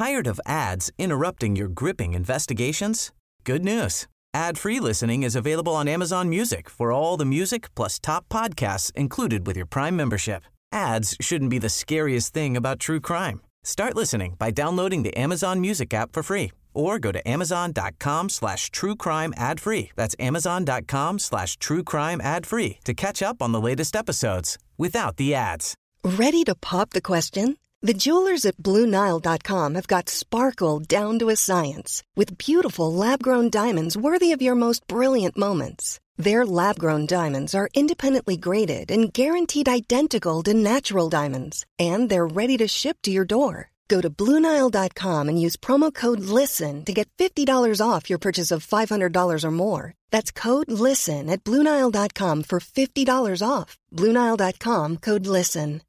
Tired of ads interrupting your gripping investigations? Good news. Ad-free listening is available on Amazon Music for all the music plus top podcasts included with your Prime membership. Ads shouldn't be the scariest thing about true crime. Start listening by downloading the Amazon Music app for free or go to amazon.com/truecrime ad-free. That's amazon.com/truecrime ad-free to catch up on the latest episodes without the ads. Ready to pop the question? The jewelers at BlueNile.com have got sparkle down to a science with beautiful lab-grown diamonds worthy of your most brilliant moments. Their lab-grown diamonds are independently graded and guaranteed identical to natural diamonds, and they're ready to ship to your door. Go to BlueNile.com and use promo code LISTEN to get $50 off your purchase of $500 or more. That's code LISTEN at BlueNile.com for $50 off. BlueNile.com, code LISTEN.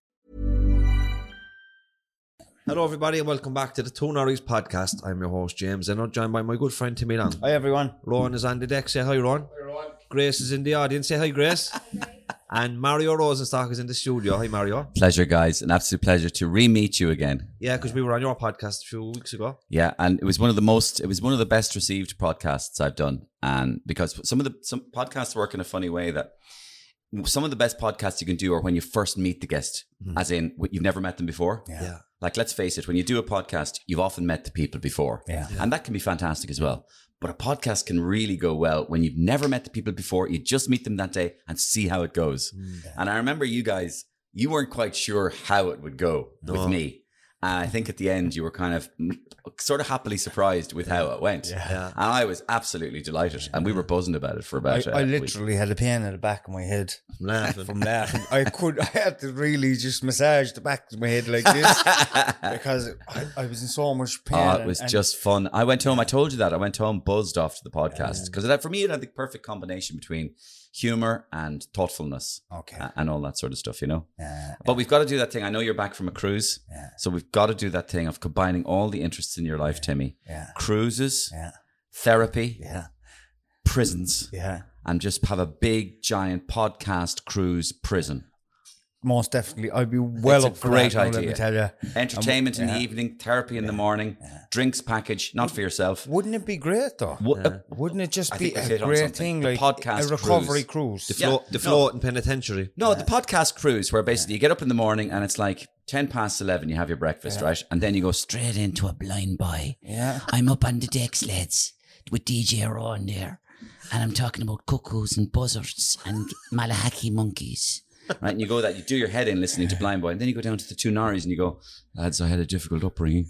Hello everybody and welcome back to the Two Norries podcast. I'm your host James and I'm joined by my good friend Timmy Long. Hi everyone. Rowan is on the deck. Say hi, Rowan. Hi, Rowan. Grace is in the audience. Say hi, Grace. And Mario Rosenstock is in the studio. Hi, Mario. Pleasure, guys. An absolute pleasure to re-meet you again. Yeah, because we were on your podcast a few weeks ago. Yeah, and it was one of the best received podcasts I've done. And because some podcasts work in a funny way that some of the best podcasts you can do are when you first meet the guest, as in you've never met them before. Yeah. Like, let's face it, when you do a podcast, you've often met the people before. Yeah. And that can be fantastic as well. But a podcast can really go well when you've never met the people before. You just meet them that day and see how it goes. And I remember you guys, you weren't quite sure how it would go with me. And I think at the end, you were kind of sort of happily surprised with how it went. Yeah. And I was absolutely delighted. And we were buzzing about it for about I literally had a pain in the back of my head Laughing. from laughing. I had to really just massage the back of my head like this because I was in so much pain. Oh, it was just fun. I went home, I told you that. I went home buzzed after the podcast. Because for me, it had the perfect combination between humor and thoughtfulness. Okay. And all that sort of stuff, you know? But we've got to do that thing. I know you're back from a cruise. Yeah. So we've got to do that thing of combining all the interests in your life, Timmy. Yeah. Cruises, Yeah. therapy, Yeah. prisons, Yeah. and just have a big, giant podcast cruise prison. Most definitely. I'd be well It's a up for great that, now, let idea. me tell you. Entertainment in the yeah. evening, therapy in the morning, drinks package, not for yourself. Wouldn't it be great though? Wouldn't it just I be think they've a hit on great something. thing, The like podcast a recovery cruise? The floating penitentiary. No, the podcast cruise where basically you get up in the morning and it's like 10 past 11, you have your breakfast, right? And then you go straight into a blind buy. Yeah. I'm up on the decks, lads, with DJ Rowan there. And I'm talking about cuckoos and buzzards and Malahaki monkeys. Right, and you go that, you do your head in listening to Blind Boy, and then you go down to the Two Norries and you go, lads, I had a difficult upbringing.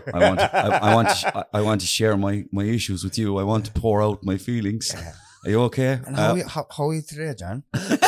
I want to share my issues with you. I want to pour out my feelings. Are you okay? And how are you today, John?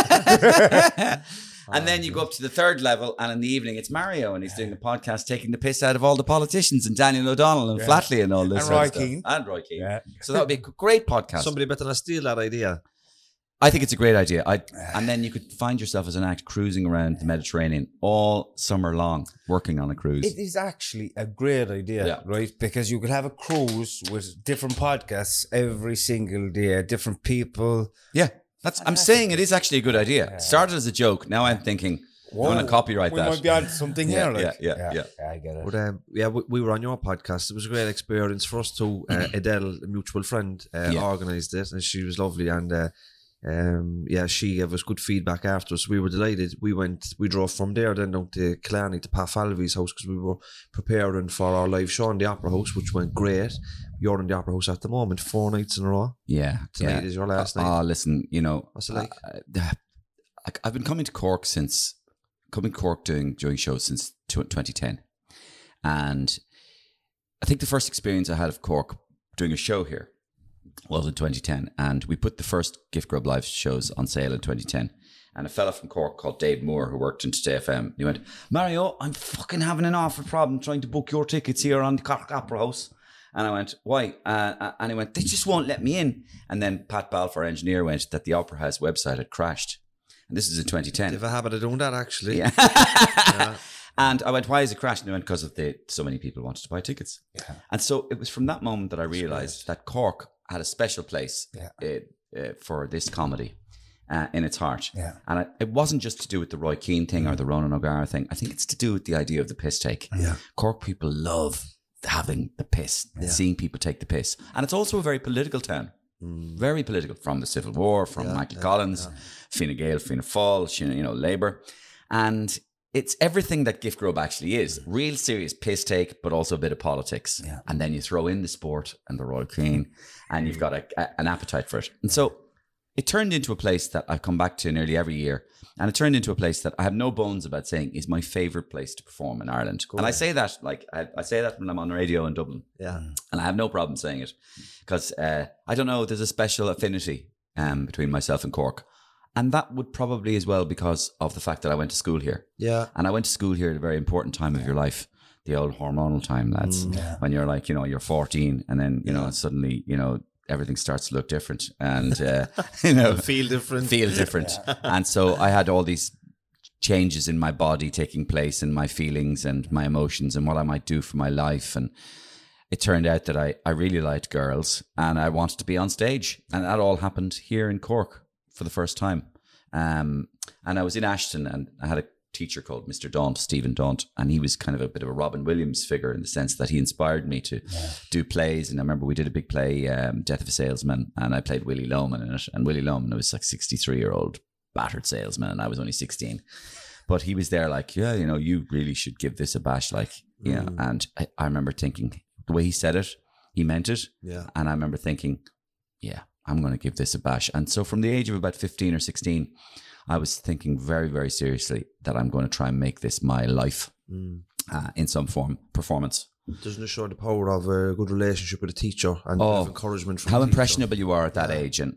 And then you go up to the third level, and in the evening it's Mario, and he's doing the podcast, taking the piss out of all the politicians and Daniel O'Donnell and Flatley and all this. And sort of Roy stuff. Keane. And Roy Keane. Yeah. So that would be a great podcast. Somebody better not steal that idea. I think it's a great idea. And then you could find yourself as an act cruising around the Mediterranean all summer long, working on a cruise. It is actually a great idea, right? Because you could have a cruise with different podcasts every single day, different people. Yeah, I'm saying it is actually a good idea. It started as a joke. Now I'm thinking, I want to copyright that. We might be on something here. Like. Yeah. I get it. But we were on your podcast. It was a great experience for us too. Adele, a mutual friend, organised it, and she was lovely. And she gave us good feedback afterwards. We were delighted. We drove from there then down to Killarney to Pat Falvey's house because we were preparing for our live show in the Opera House, which went great. You're in the Opera House at the moment, 4 nights in a row. Yeah. Tonight is your last night. Oh, listen, you know, what's it like? I've been coming to Cork doing shows since 2010. And I think the first experience I had of Cork doing a show here was in 2010, and we put the first Gift Grub Live shows on sale in 2010. And a fella from Cork called Dave Moore, who worked in Today FM, he went, Mario, I'm fucking having an awful problem trying to book your tickets here on the Cork Opera House. And I went, why? And he went, they just won't let me in. And then Pat Balfour, engineer, went that the Opera House website had crashed. And this is in 2010. They have a habit of doing that, actually. Yeah. Yeah. And I went, why is it crashing? And he went, because of so many people wanted to buy tickets. Yeah. And so it was from that moment that I realised that Cork had a special place for this comedy in its heart. Yeah. And it wasn't just to do with the Roy Keane thing or the Ronan O'Gara thing. I think it's to do with the idea of the piss take. Yeah. Cork people love having the piss, seeing people take the piss. And it's also a very political town. Very political, from the Civil War, from Michael Collins, Fine Gael, Fianna Fáil, Labour. And it's everything that Gift Grub actually is. Real serious piss take, but also a bit of politics. Yeah. And then you throw in the sport and the Royal Queen, and you've got an appetite for it. And so it turned into a place that I come back to nearly every year. And it turned into a place that I have no bones about saying is my favourite place to perform in Ireland. Cool. And I say that, I say that when I'm on radio in Dublin. Yeah. And I have no problem saying it. Because, I don't know, there's a special affinity between myself and Cork. And that would probably as well because of the fact that I went to school here. Yeah. And I went to school here at a very important time of your life. The old hormonal time, lads. When you're like, you're 14 and then, suddenly, everything starts to look different and, feel different. Yeah. And so I had all these changes in my body taking place and my feelings and my emotions and what I might do for my life. And it turned out that I really liked girls and I wanted to be on stage. And that all happened here in Cork for the first time. And I was in Ashton and I had a teacher called Mr. Daunt, Stephen Daunt, and he was kind of a bit of a Robin Williams figure in the sense that he inspired me to do plays. And I remember we did a big play, Death of a Salesman, and I played Willie Loman in it. And Willie Loman was like 63-year-old battered salesman, and I was only 16. But he was there like, you really should give this a bash, And I remember thinking, the way he said it, he meant it. Yeah. And I remember thinking, I'm going to give this a bash. And so from the age of about 15 or 16, I was thinking very, very seriously that I'm going to try and make this my life in some form, performance. Doesn't it show the power of a good relationship with a teacher and of encouragement from how impressionable you are at that age? And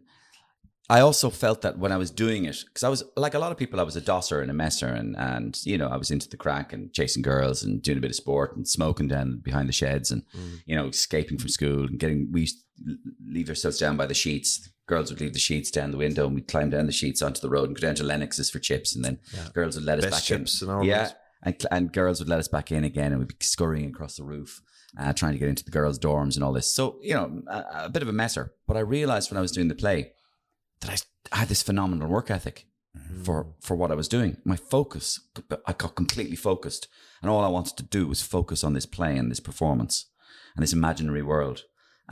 I also felt that when I was doing it, because I was like a lot of people, I was a dosser and a messer and I was into the crack and chasing girls and doing a bit of sport and smoking down behind the sheds and, escaping from school and we used to leave ourselves down by the sheets. Girls would leave the sheets down the window and we'd climb down the sheets onto the road and go down to Lennox's for chips. And then girls would let us back chips in. And all and girls would let us back in again and we'd be scurrying across the roof, trying to get into the girls' dorms and all this. So, a bit of a messer. But I realized when I was doing the play that I had this phenomenal work ethic for what I was doing. My focus, I got completely focused. And all I wanted to do was focus on this play and this performance and this imaginary world.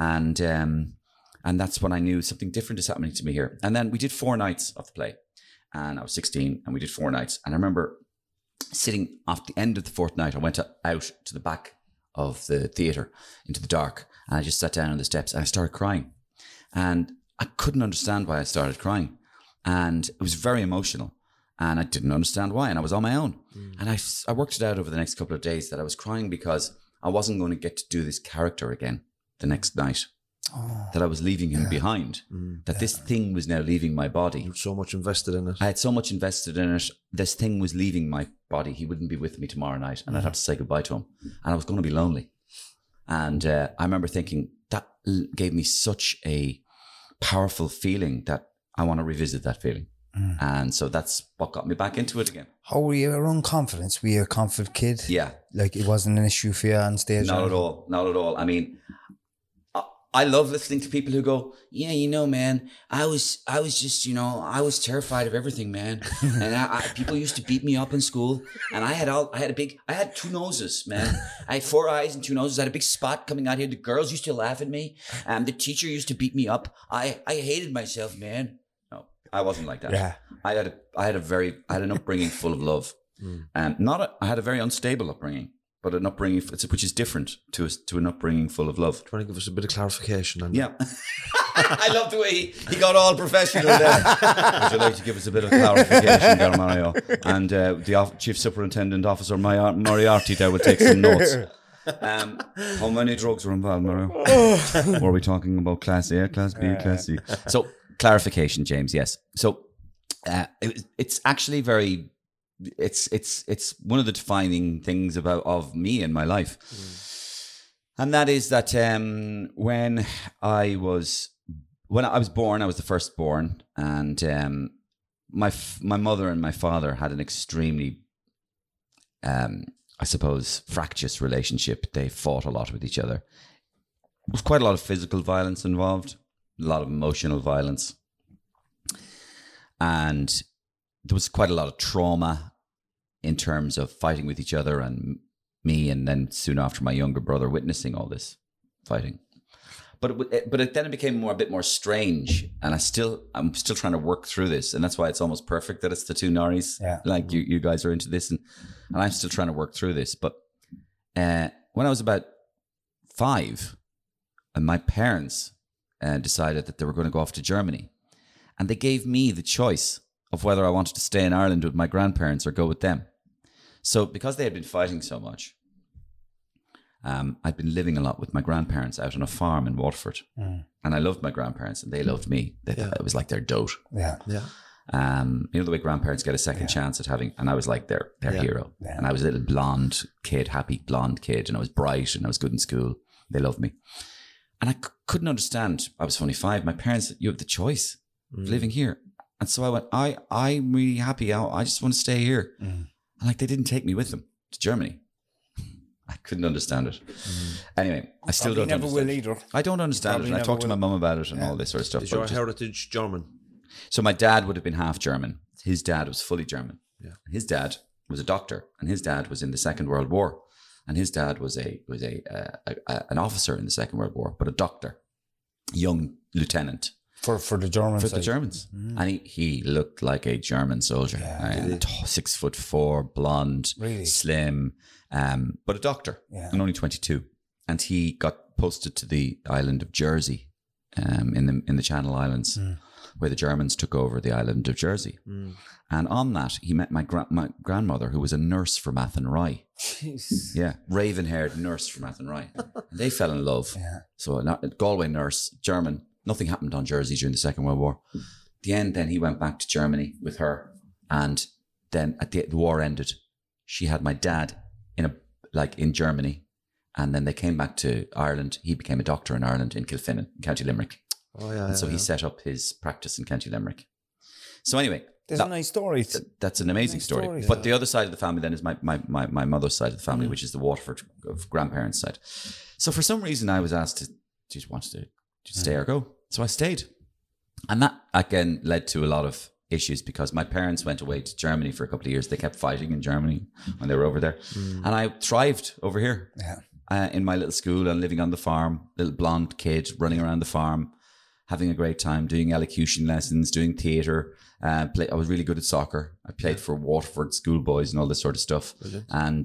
And that's when I knew something different is happening to me here. And then we did 4 nights of the play. And I was 16 and we did 4 nights. And I remember sitting off the end of the 4th night, I went out to the back of the theatre into the dark. And I just sat down on the steps and I started crying. And I couldn't understand why I started crying. And it was very emotional. And I didn't understand why. And I was on my own. And I worked it out over the next couple of days that I was crying because I wasn't going to get to do this character again the next night. That I was leaving him behind. That this thing was now leaving my body. You had so much invested in it. I had so much invested in it. This thing was leaving my body. He wouldn't be with me tomorrow night. And I'd have to say goodbye to him. And I was going to be lonely. And I remember thinking that gave me such a powerful feeling that I want to revisit that feeling. And so that's what got me back into it again. How were you around confidence? Were you a confident kid? Yeah. Like it wasn't an issue for you on stage? Not at all. Not at all. I mean, I love listening to people who go, man, I was just, I was terrified of everything, man. And people used to beat me up in school. And I had 2 noses, man. I had 4 eyes and 2 noses. I had a big spot coming out here. The girls used to laugh at me. The teacher used to beat me up. I hated myself, man. No, I wasn't like that. Yeah. I had an upbringing full of love. I had a very unstable upbringing. But an upbringing, which is different to an upbringing full of love. Do you want to give us a bit of clarification? Yeah. I love the way he got all professional there. Would you like to give us a bit of clarification there, Mario? And the Chief Superintendent Officer Moriarty there will take some notes. How many drugs were involved, Mario? Were we talking about Class A, Class B, Class C? So, clarification, James, yes. So, it's actually very... It's one of the defining things of me in my life, and that is that when I was born, I was the firstborn, and my mother and my father had an extremely, I suppose, fractious relationship. They fought a lot with each other. There was quite a lot of physical violence involved, a lot of emotional violence, and there was quite a lot of trauma in terms of fighting with each other and me, and then soon after my younger brother witnessing all this fighting. But then it became a bit more strange, and I'm still trying to work through this, and that's why it's almost perfect that it's the two Norries. Yeah. Like you guys are into this, and I'm still trying to work through this. But when I was about 5, and my parents decided that they were going to go off to Germany, and they gave me the choice of whether I wanted to stay in Ireland with my grandparents or go with them. So because they had been fighting so much, I'd been living a lot with my grandparents out on a farm in Waterford. And I loved my grandparents and they loved me. It was like their dote. Yeah. Yeah. You know the way grandparents get a second chance at having, and I was like their hero. Yeah. And I was a little blonde kid, happy blonde kid, and I was bright and I was good in school. They loved me. And I couldn't understand. I was only 5. My parents, you have the choice of living here. And so I went, I'm really happy. I just want to stay here. And like, they didn't take me with them to Germany. I couldn't understand it. Anyway, I still don't understand. Never will either. I don't understand it. And I talked to my mum about it and all this sort of stuff. Is your heritage German? So my dad would have been half German. His dad was fully German. Yeah. His dad was a doctor, and his dad was in the Second World War. And his dad was an officer in the Second World War, but a doctor, young lieutenant. For the Germans. For the Germans. And he looked like a German soldier. 6'4", blonde, really? Slim, but a doctor, and only 22. And he got posted to the island of Jersey, in the Channel Islands, where the Germans took over the island of Jersey. And on that, he met my grandmother, who was a nurse from Athenry. Jeez. Yeah, raven-haired nurse from Athenry. They fell in love. Yeah. So a Galway nurse, German. Nothing happened on Jersey during the Second World War. At the end, then he went back to Germany with her, and then at the war ended. She had my dad in Germany, and then they came back to Ireland. He became a doctor in Ireland, in Kilfinnan, in County Limerick. Oh yeah. And so he set up his practice in County Limerick. So anyway, there's a nice story. That's an amazing story. But the other side of the family then is my mother's side of the family, which is the Waterford of grandparents' side. So for some reason, I was asked to stay or go. So I stayed. And that again led to a lot of issues because my parents went away to Germany for a couple of years. They kept fighting in Germany when they were over there. And I thrived over here in my little school and living on the farm, little blonde kid running around the farm, having a great time, doing elocution lessons, doing theatre. I was really good at soccer. I played for Waterford schoolboys and all this sort of stuff. Brilliant.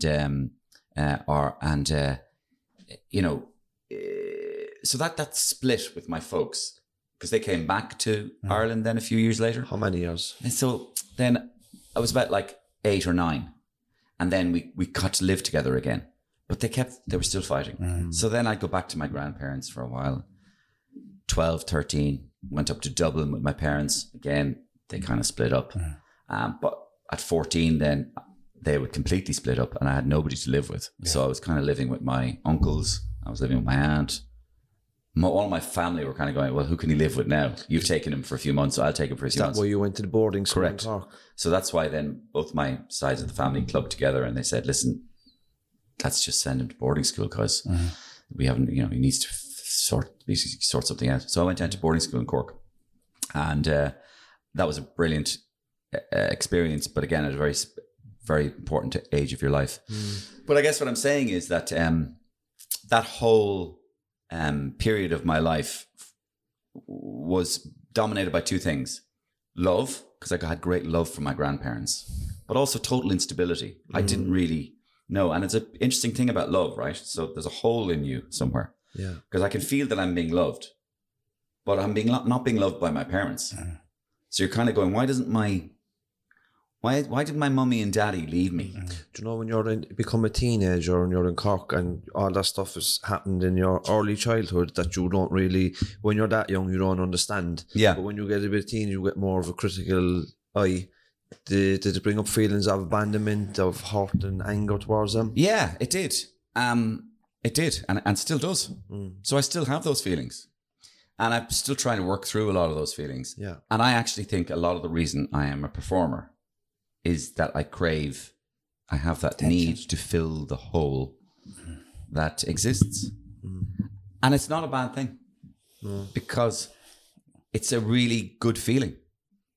So that split with my folks because they came back to Ireland then a few years later. How many years? And so then I was about like 8 or 9, and then we got to live together again. But they were still fighting. So then I'd go back to my grandparents for a while. 12, 13, went up to Dublin with my parents. Again, they kind of split up. But at 14 then they would completely split up and I had nobody to live with. Yeah. So I was kind of living with my uncles. I was living with my aunt. All my family were kind of going, well, who can he live with now? You've taken him for a few months, so I'll take him for a few months. Is that why you went to the boarding school? Correct. In Cork? So that's why then both my sides of the family clubbed together and they said, listen, let's just send him to boarding school because we haven't, he needs to sort something out. So I went down to boarding school in Cork and that was a brilliant experience, but again, at a very, very important age of your life. But I guess what I'm saying is that that whole period of my life was dominated by two things. Love, because I had great love from my grandparents, but also total instability. I didn't really know. And it's an interesting thing about love, right? So there's a hole in you somewhere. Yeah. Because I can feel that I'm being loved, but I'm not being loved by my parents. So you're kind of going, why did my mummy and daddy leave me? Do you know when you become a teenager and you're in Cork and all that stuff has happened in your early childhood that you don't really, when you're that young, you don't understand. Yeah. But when you get a bit teen, you get more of a critical eye. Did it bring up feelings of abandonment, of hurt and anger towards them? Yeah, it did. It did, and still does. So I still have those feelings. And I'm still trying to work through a lot of those feelings. Yeah. And I actually think a lot of the reason I am a performer is that I have that need to fill the hole that exists. And it's not a bad thing because it's a really good feeling.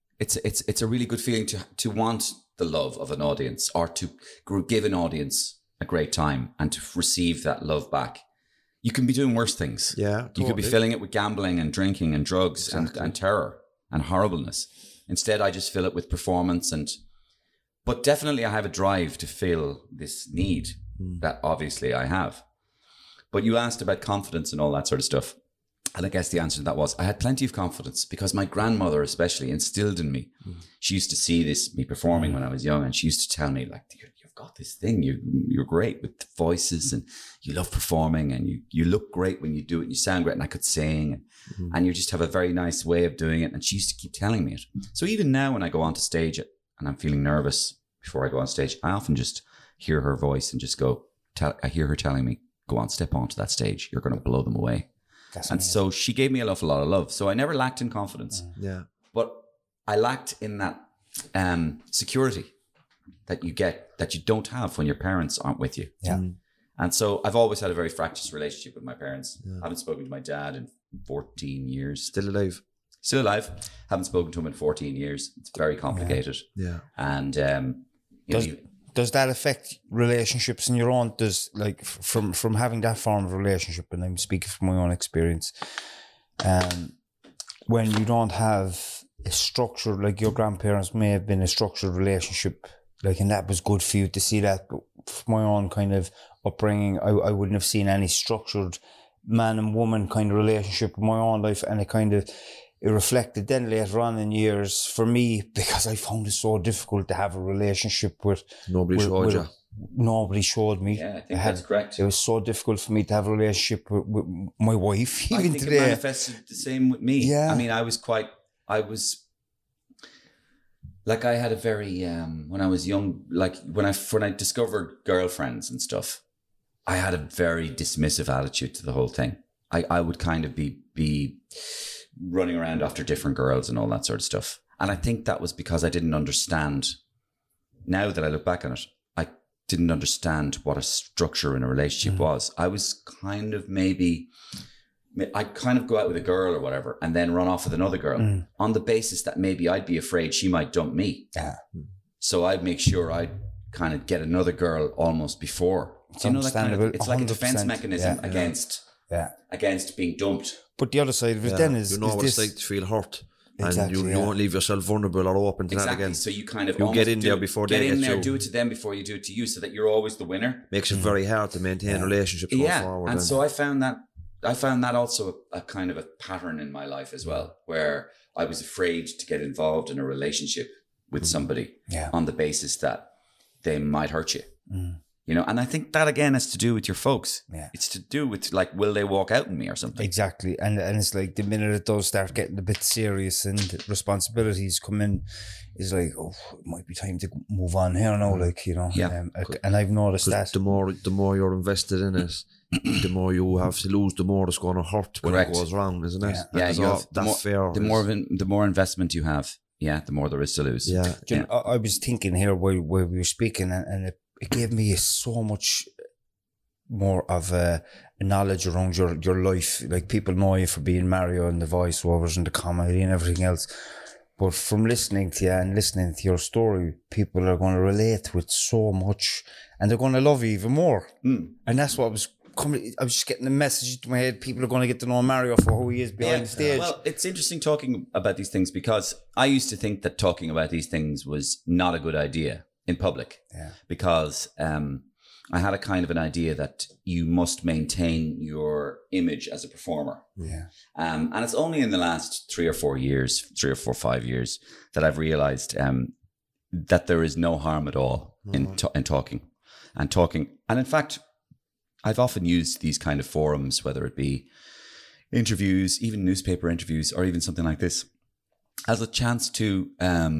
It's a really good feeling to want the love of an audience or to give an audience a great time and to receive that love back. You can be doing worse things. Yeah, totally. You could be filling it with gambling and drinking and drugs and terror and horribleness. Instead, I just fill it with performance but definitely I have a drive to feel this need that obviously I have. But you asked about confidence and all that sort of stuff. And I guess the answer to that was I had plenty of confidence because my grandmother especially instilled in me. She used to see me performing when I was young, and she used to tell me, like, you've got this thing. You're great with voices and you love performing and you look great when you do it. And you sound great, and I could sing and you just have a very nice way of doing it. And she used to keep telling me it. So even now when I go onto stage and I'm feeling nervous before I go on stage, I often just hear her voice and just go, I hear her telling me, go on, step onto that stage. You're going to blow them away. And so she gave me an awful lot of love. So I never lacked in confidence. Yeah. But I lacked in that security that you get, that you don't have when your parents aren't with you. Yeah. And so I've always had a very fractious relationship with my parents. I haven't spoken to my dad in 14 years. Still alive. Still alive. Haven't spoken to him in 14 years. It's very complicated. Yeah. And does that affect relationships in your own? Does, like, from having that form of relationship, and I'm speaking from my own experience, when you don't have a structure, like your grandparents may have been a structured relationship, like, and that was good for you to see that. But from my own kind of upbringing, I wouldn't have seen any structured man and woman kind of relationship in my own life, and it reflected then later on in years for me, because I found it so difficult to have a relationship with Nobody showed you. Nobody showed me. Yeah, I think that's correct. It was so difficult for me to have a relationship with my wife. Even I think today, it manifested the same with me. Yeah. I mean, I had a very, when I was young, like when I discovered girlfriends and stuff, I had a very dismissive attitude to the whole thing. I would kind of be running around after different girls and all that sort of stuff. And I think that was because I didn't understand. Now that I look back on it, I didn't understand what a structure in a relationship was. I was kind of I'd kind of go out with a girl or whatever and then run off with another girl on the basis that maybe I'd be afraid she might dump me. Yeah. So I'd make sure I'd kind of get another girl almost before. It's you know, that kind of, it's like a 100%. defense mechanism Yeah. against being dumped. But the other side of it then is, you know what this, it's like to feel hurt. Exactly, and you won't leave yourself vulnerable or open to that again. So you kind of you get in there before they get you. Do it to them before you do it to you, so that you're always the winner. Makes it very hard to maintain relationships going forward. And so I found that also a kind of a pattern in my life as well, where I was afraid to get involved in a relationship with somebody on the basis that they might hurt you. You know, and I think that again has to do with your folks. Yeah. It's to do with, like, will they walk out on me or something? Exactly. And it's like the minute it does start getting a bit serious and responsibilities come in, it's like, oh, it might be time to move on here now, like, you know. Yeah. And I've noticed that. The more you're invested in it, the more you have to lose, the more it's going to hurt when it goes wrong, isn't it? Yeah, The more investment you have, the more there is to lose. Yeah. You know, I was thinking here while we were speaking, and it gave me so much more of a knowledge around your life. Like, people know you for being Mario and the voiceovers and the comedy and everything else. But from listening to you and listening to your story, people are going to relate with so much, and they're going to love you even more. And that's what I was just getting the message to my head. People are going to get to know Mario for who he is behind the stage. Well, it's interesting talking about these things, because I used to think that talking about these things was not a good idea in public, because I had a kind of an idea that you must maintain your image as a performer. And it's only in the last 3 or 4 or 5 years that I've realized that there is no harm at all in talking. And in fact, I've often used these kind of forums, whether it be interviews, even newspaper interviews, or even something like this, as a chance to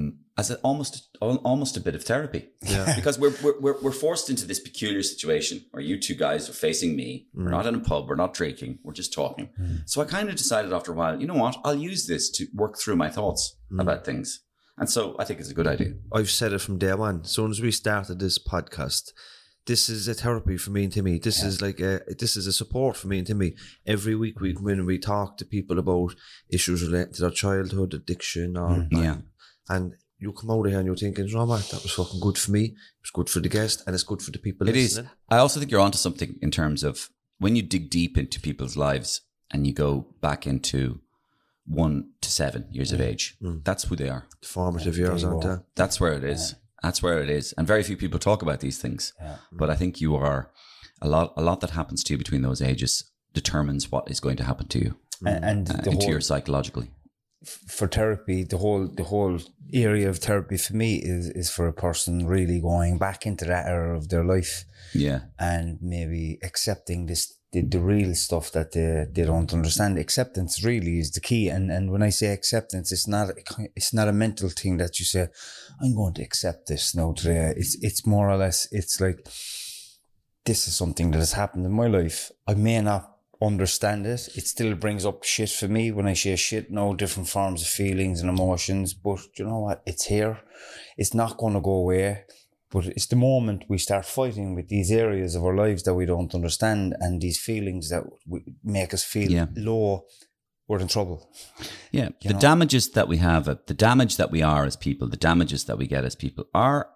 almost a bit of therapy. Because we're forced into this peculiar situation where you two guys are facing me. We're not in a pub, we're not drinking, we're just talking. So I kind of decided after a while, you know what, I'll use this to work through my thoughts about things. And so I think it's a good idea. I've said it from day one. As soon as we started this podcast, this is a therapy for me and Timmy. This is like this is a support for me and Timmy. Every week we come in and we talk to people about issues related to their childhood, addiction, and you come out of here and you're thinking, you know what, that was fucking good for me. It was good for the guest, and it's good for the people It is. listening. I also think you're onto something in terms of when you dig deep into people's lives and you go back into 1 to 7 years of age. That's who they are. The formative years, aren't they? That's where it is. That's where it is. And very few people talk about these things. But I think you are a lot that happens to you between those ages determines what is going to happen to you And the into whole, your psychologically. for therapy, the whole area of therapy for me is for a person really going back into that era of their life Yeah. and maybe accepting the real stuff that they don't understand. Acceptance really is the key. And when I say acceptance, it's not a mental thing that you say, I'm going to accept this now today. It's more or less, it's like, this is something that has happened in my life. I may not understand it. It still brings up shit for me when I say shit, different forms of feelings and emotions. But you know what? It's here. It's not going to go away. But it's the moment we start fighting with these areas of our lives that we don't understand and these feelings that make us feel low, we're in trouble. Yeah. The damages that we have, the damage that we are as people, the damages that we get as people are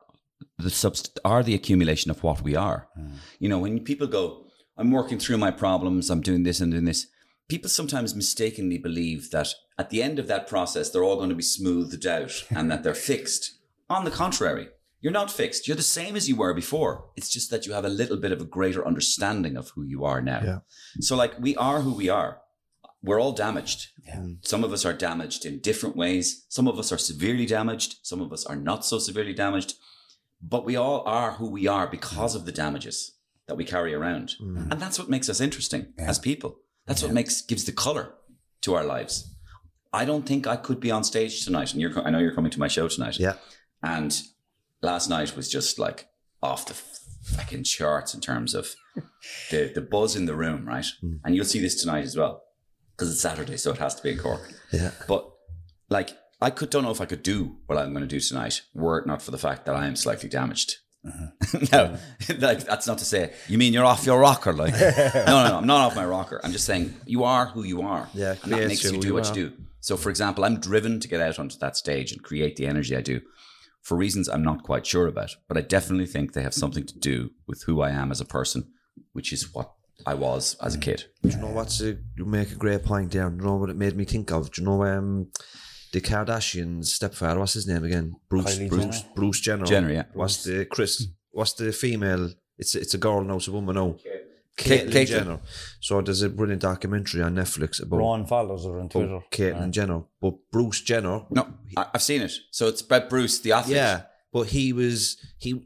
the accumulation of what we are. You know, when people go, I'm working through my problems, I'm doing this and doing this, people sometimes mistakenly believe that at the end of that process, they're all going to be smoothed out and that they're fixed. On the contrary, you're not fixed. You're the same as you were before. It's just that you have a little bit of a greater understanding of who you are now. Yeah. So like we are who we are. We're all damaged. Yeah. Some of us are damaged in different ways. Some of us are severely damaged. Some of us are not so severely damaged. But we all are who we are because of the damages that we carry around. And that's what makes us interesting as people. That's what gives the color to our lives. I don't think I could be on stage tonight. And I know you're coming to my show tonight. Yeah. And last night was just like off the fucking charts in terms of the buzz in the room, right? And you'll see this tonight as well because it's Saturday, so it has to be in Cork. Yeah. But like, don't know if I could do what I'm going to do tonight were it not for the fact that I am slightly damaged. No, like, that's not to say, you mean you're off your rocker? Like, no, I'm not off my rocker. I'm just saying you are who you are. Yeah, and that makes you do what you do. So, for example, I'm driven to get out onto that stage and create the energy I do for reasons I'm not quite sure about. But I definitely think they have something to do with who I am as a person, which is what I was as a kid. Do you know you make a great point there. Do you know what it made me think of? Do you know the Kardashians' stepfather? What's his name again? Bruce Jenner. Jenner, yeah. What's the female? It's a girl now, it's a woman now. Caitlyn Jenner. So there's a brilliant documentary on Netflix about Ron follows her on Twitter. Caitlyn Jenner. But Bruce Jenner. No, I've seen it. So it's about Bruce, the athlete. Yeah, but he was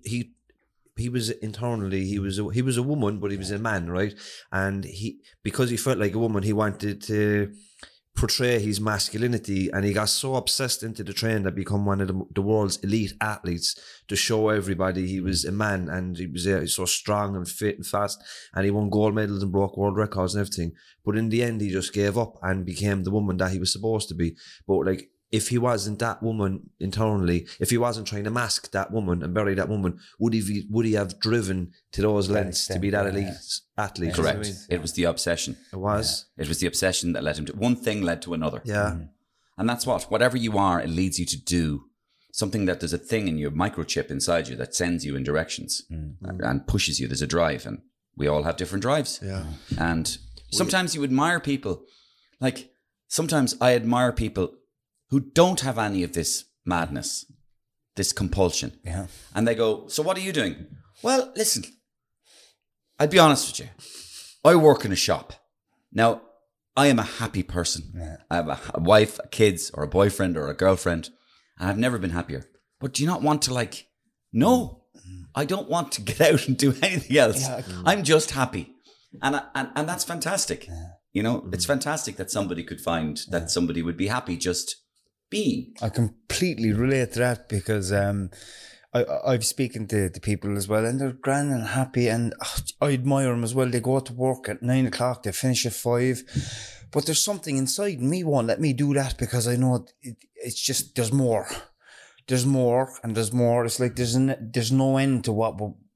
internally he was a woman, but he was a man, right? And because he felt like a woman, he wanted to portray his masculinity, and he got so obsessed into the training that become one of the world's elite athletes to show everybody he was a man, and he was so strong and fit and fast, and he won gold medals and broke world records and everything. But in the end, he just gave up and became the woman that he was supposed to be. But like, if he wasn't that woman internally, if he wasn't trying to mask that woman and bury that woman, would he have driven to those lengths to be that elite athlete? Correct. You know what I mean? It was the obsession. It was. It was the obsession that led him to one thing led to another. Yeah. And that's whatever you are, it leads you to do something that there's a thing in your microchip inside you that sends you in directions and pushes you. There's a drive, and we all have different drives. Yeah. And sometimes you admire people. Like, sometimes I admire people who don't have any of this madness, this compulsion. Yeah. And they go, so what are you doing? Well, listen, I'll be honest with you. I work in a shop. Now, I am a happy person. Yeah. I have a wife, kids, or a boyfriend, or a girlfriend, and I've never been happier. But do you not want to no, I don't want to get out and do anything else. Yeah. I'm just happy. And that's fantastic. Yeah. You know, it's fantastic that somebody could find that somebody would be happy just being. I completely relate to that because I've spoken to people as well, and they're grand and happy, and I admire them as well. They go to work at 9 o'clock, they finish at 5, but there's something inside me won't let me do that because I know it's just there's more and there's more. It's like there's no end to what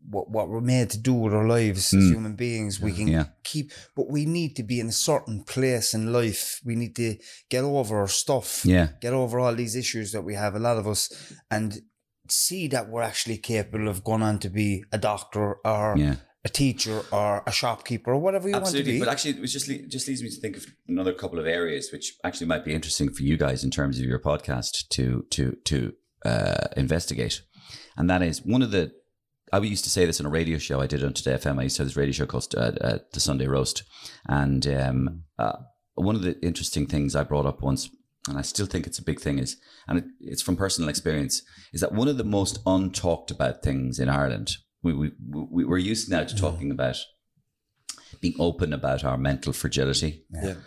what we're made to do with our lives as human beings. We can keep, but we need to be in a certain place in life. We need to get over our stuff, get over all these issues that we have, a lot of us, and see that we're actually capable of going on to be a doctor or a teacher or a shopkeeper or whatever you want to be. But actually, it just leads me to think of another couple of areas which actually might be interesting for you guys in terms of your podcast to investigate. And that is one of the, I used to say this on a radio show I did on Today FM. I used to have this radio show called The Sunday Roast. And one of the interesting things I brought up once, and I still think it's a big thing, is, and it's from personal experience, is that one of the most untalked about things in Ireland, we're used now to talking about being open about our mental fragility,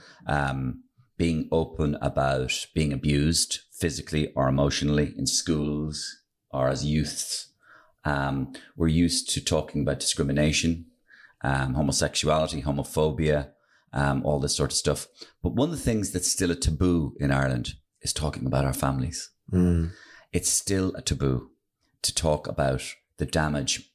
being open about being abused physically or emotionally in schools or as youths. We're used to talking about discrimination, homosexuality, homophobia, all this sort of stuff. But one of the things that's still a taboo in Ireland is talking about our families. It's still a taboo to talk about the damage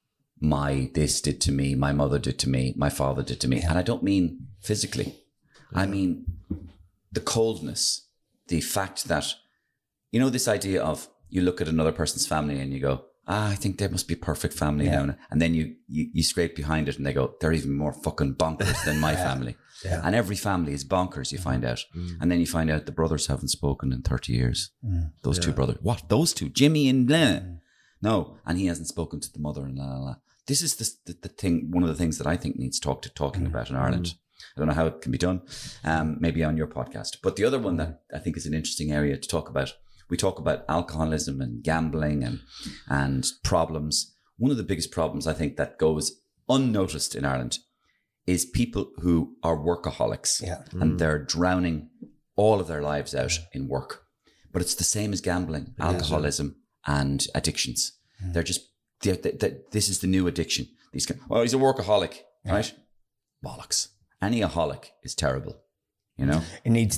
this did to me, my mother did to me, my father did to me. And I don't mean physically. I mean the coldness, the fact that, you know, this idea of you look at another person's family and you go, I think they must be a perfect family now. And then you scrape behind it and they go, they're even more fucking bonkers than my family. And every family is bonkers, you find out. And then you find out the brothers haven't spoken in 30 years. Those two brothers. What? Those two? Jimmy and blah. No. And he hasn't spoken to the mother and la la la. This is the thing, one of the things that I think needs talking about in Ireland. I don't know how it can be done. Maybe on your podcast. But the other one that I think is an interesting area to talk about, we talk about alcoholism and gambling and problems. One of the biggest problems I think that goes unnoticed in Ireland is people who are workaholics and they're drowning all of their lives out in work. But it's the same as gambling, alcoholism and addictions. They're just, this is the new addiction. He's a workaholic, right? Bollocks. Any aholic is terrible, you know? There needs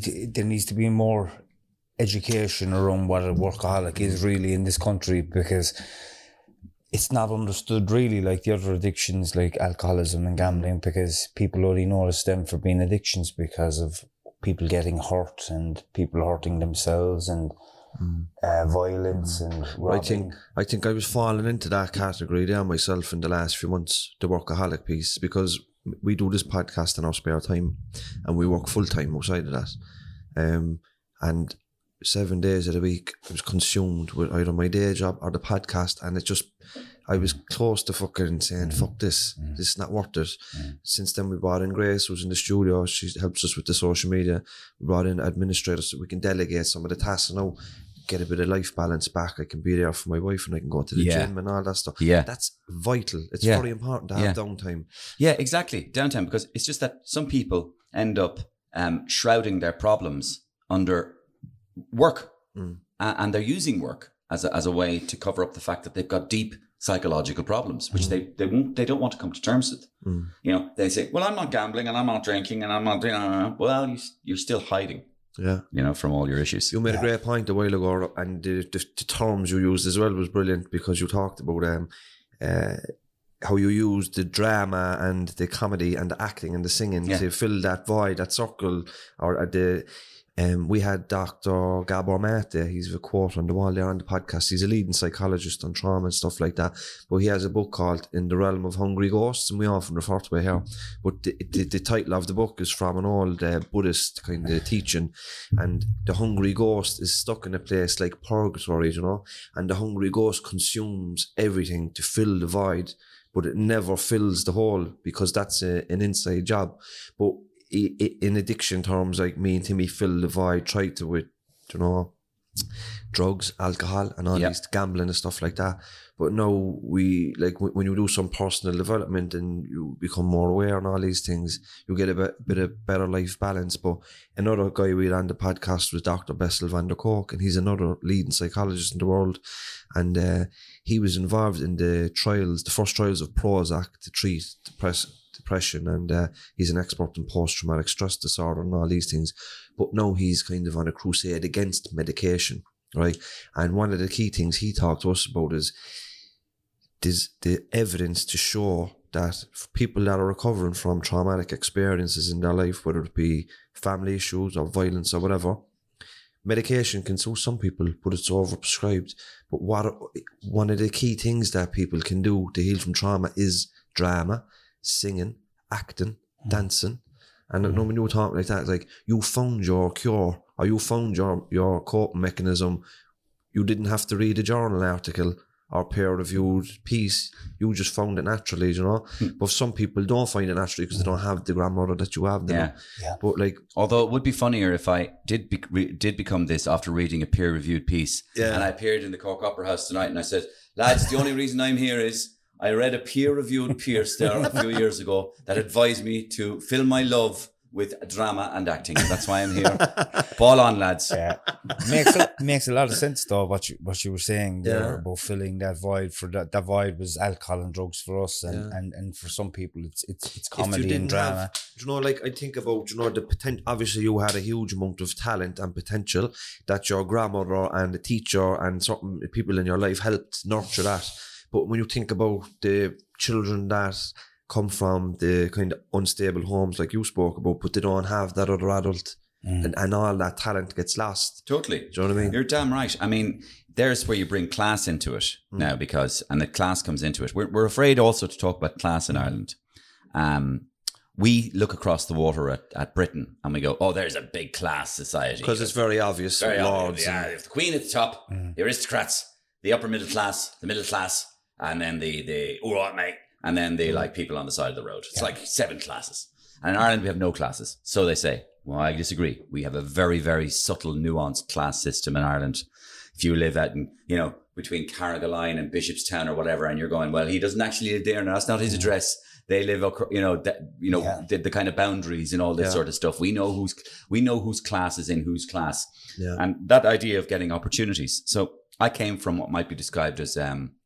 to be more education around what a workaholic is really in this country, because it's not understood really like the other addictions like alcoholism and gambling, because people only notice them for being addictions because of people getting hurt and people hurting themselves and violence and robbing. I think I was falling into that category there myself in the last few months, the workaholic piece, because we do this podcast in our spare time and we work full time outside of that. And 7 days of the week I was consumed with either my day job or the podcast, and I was close to fucking saying fuck this is not worth it. Since then we brought in Grace, who's in the studio. She helps us with the social media. We brought in administrators so we can delegate some of the tasks and now get a bit of life balance back. I can be there for my wife and I can go to the gym and all that stuff. That's vital. It's very important to have downtime. Exactly, downtime, because it's just that some people end up shrouding their problems under work, and they're using work as a way to cover up the fact that they've got deep psychological problems, which they don't want to come to terms with. You know, they say, well, I'm not gambling and I'm not drinking and I'm not doing, well, you're still hiding, you know, from all your issues. You made a great point a while ago, and the terms you used as well was brilliant, because you talked about how you used the drama and the comedy and the acting and the singing to fill that void, that circle, or we had Dr. Gabor Mate. He's a quote on the wall there on the podcast. He's a leading psychologist on trauma and stuff like that. But he has a book called In the Realm of Hungry Ghosts, and we often refer to it here. But the title of the book is from an old Buddhist kind of teaching. And the hungry ghost is stuck in a place like purgatory, you know. And the hungry ghost consumes everything to fill the void, but it never fills the hole, because that's an inside job. But in addiction terms, like me and Timmy fill the void, try to with, you know, drugs, alcohol and all these gambling and stuff like that. But now we, like, when you do some personal development and you become more aware and all these things, you get a bit of better life balance. But another guy we had on the podcast was Dr. Bessel van der Kolk, and he's another leading psychologist in the world. And he was involved in the first trials of Prozac to treat depression, and he's an expert in post-traumatic stress disorder and all these things. But now he's kind of on a crusade against medication, right? And one of the key things he talked to us about is there's the evidence to show that for people that are recovering from traumatic experiences in their life, whether it be family issues or violence or whatever, medication can suit some people, but it's overprescribed. But one of the key things that people can do to heal from trauma is drama, singing, acting, dancing. And when you were talking like that, like you found your cure, or you found your coping mechanism. You didn't have to read a journal article or peer-reviewed piece. You just found it naturally, you know. But some people don't find it naturally because they don't have the grandmother that you have. Yeah. But like, although it would be funnier if I did become this after reading a peer-reviewed piece, and I appeared in the Cork Opera House tonight, and I said, lads, the only reason I'm here is I read a peer-reviewed piece there a few years ago that advised me to fill my love with drama and acting. That's why I'm here. Ball on, lads. Yeah, makes a lot of sense though. What you were saying there about filling that void. For that void was alcohol and drugs for us, and for some people it's comedy and drama. You know, like I think about, you know, the potential. Obviously, you had a huge amount of talent and potential that your grandmother and the teacher and certain people in your life helped nurture that. But when you think about the children that come from the kind of unstable homes like you spoke about, but they don't have that other adult, and all that talent gets lost. Totally. Do you know what I mean? You're damn right. I mean, there's where you bring class into it now, and the class comes into it. We're afraid also to talk about class in Ireland. We look across the water at Britain and we go, oh, there's a big class society. Because it's very obvious. Very obvious. Yeah, the Queen at the top, the aristocrats, the upper middle class, the middle class, and then the all right, mate. And then the like people on the side of the road. It's like 7 classes. And in Ireland, we have no classes. So they say. Well, I disagree. We have a very, very subtle, nuanced class system in Ireland. If you live out in, you know, between Carrigaline and Bishopstown or whatever, and you're going, well, he doesn't actually live there. No, that's not his address. They live, the kind of boundaries and all this sort of stuff. We know whose class is in whose class. Yeah. And that idea of getting opportunities. So I came from what might be described as,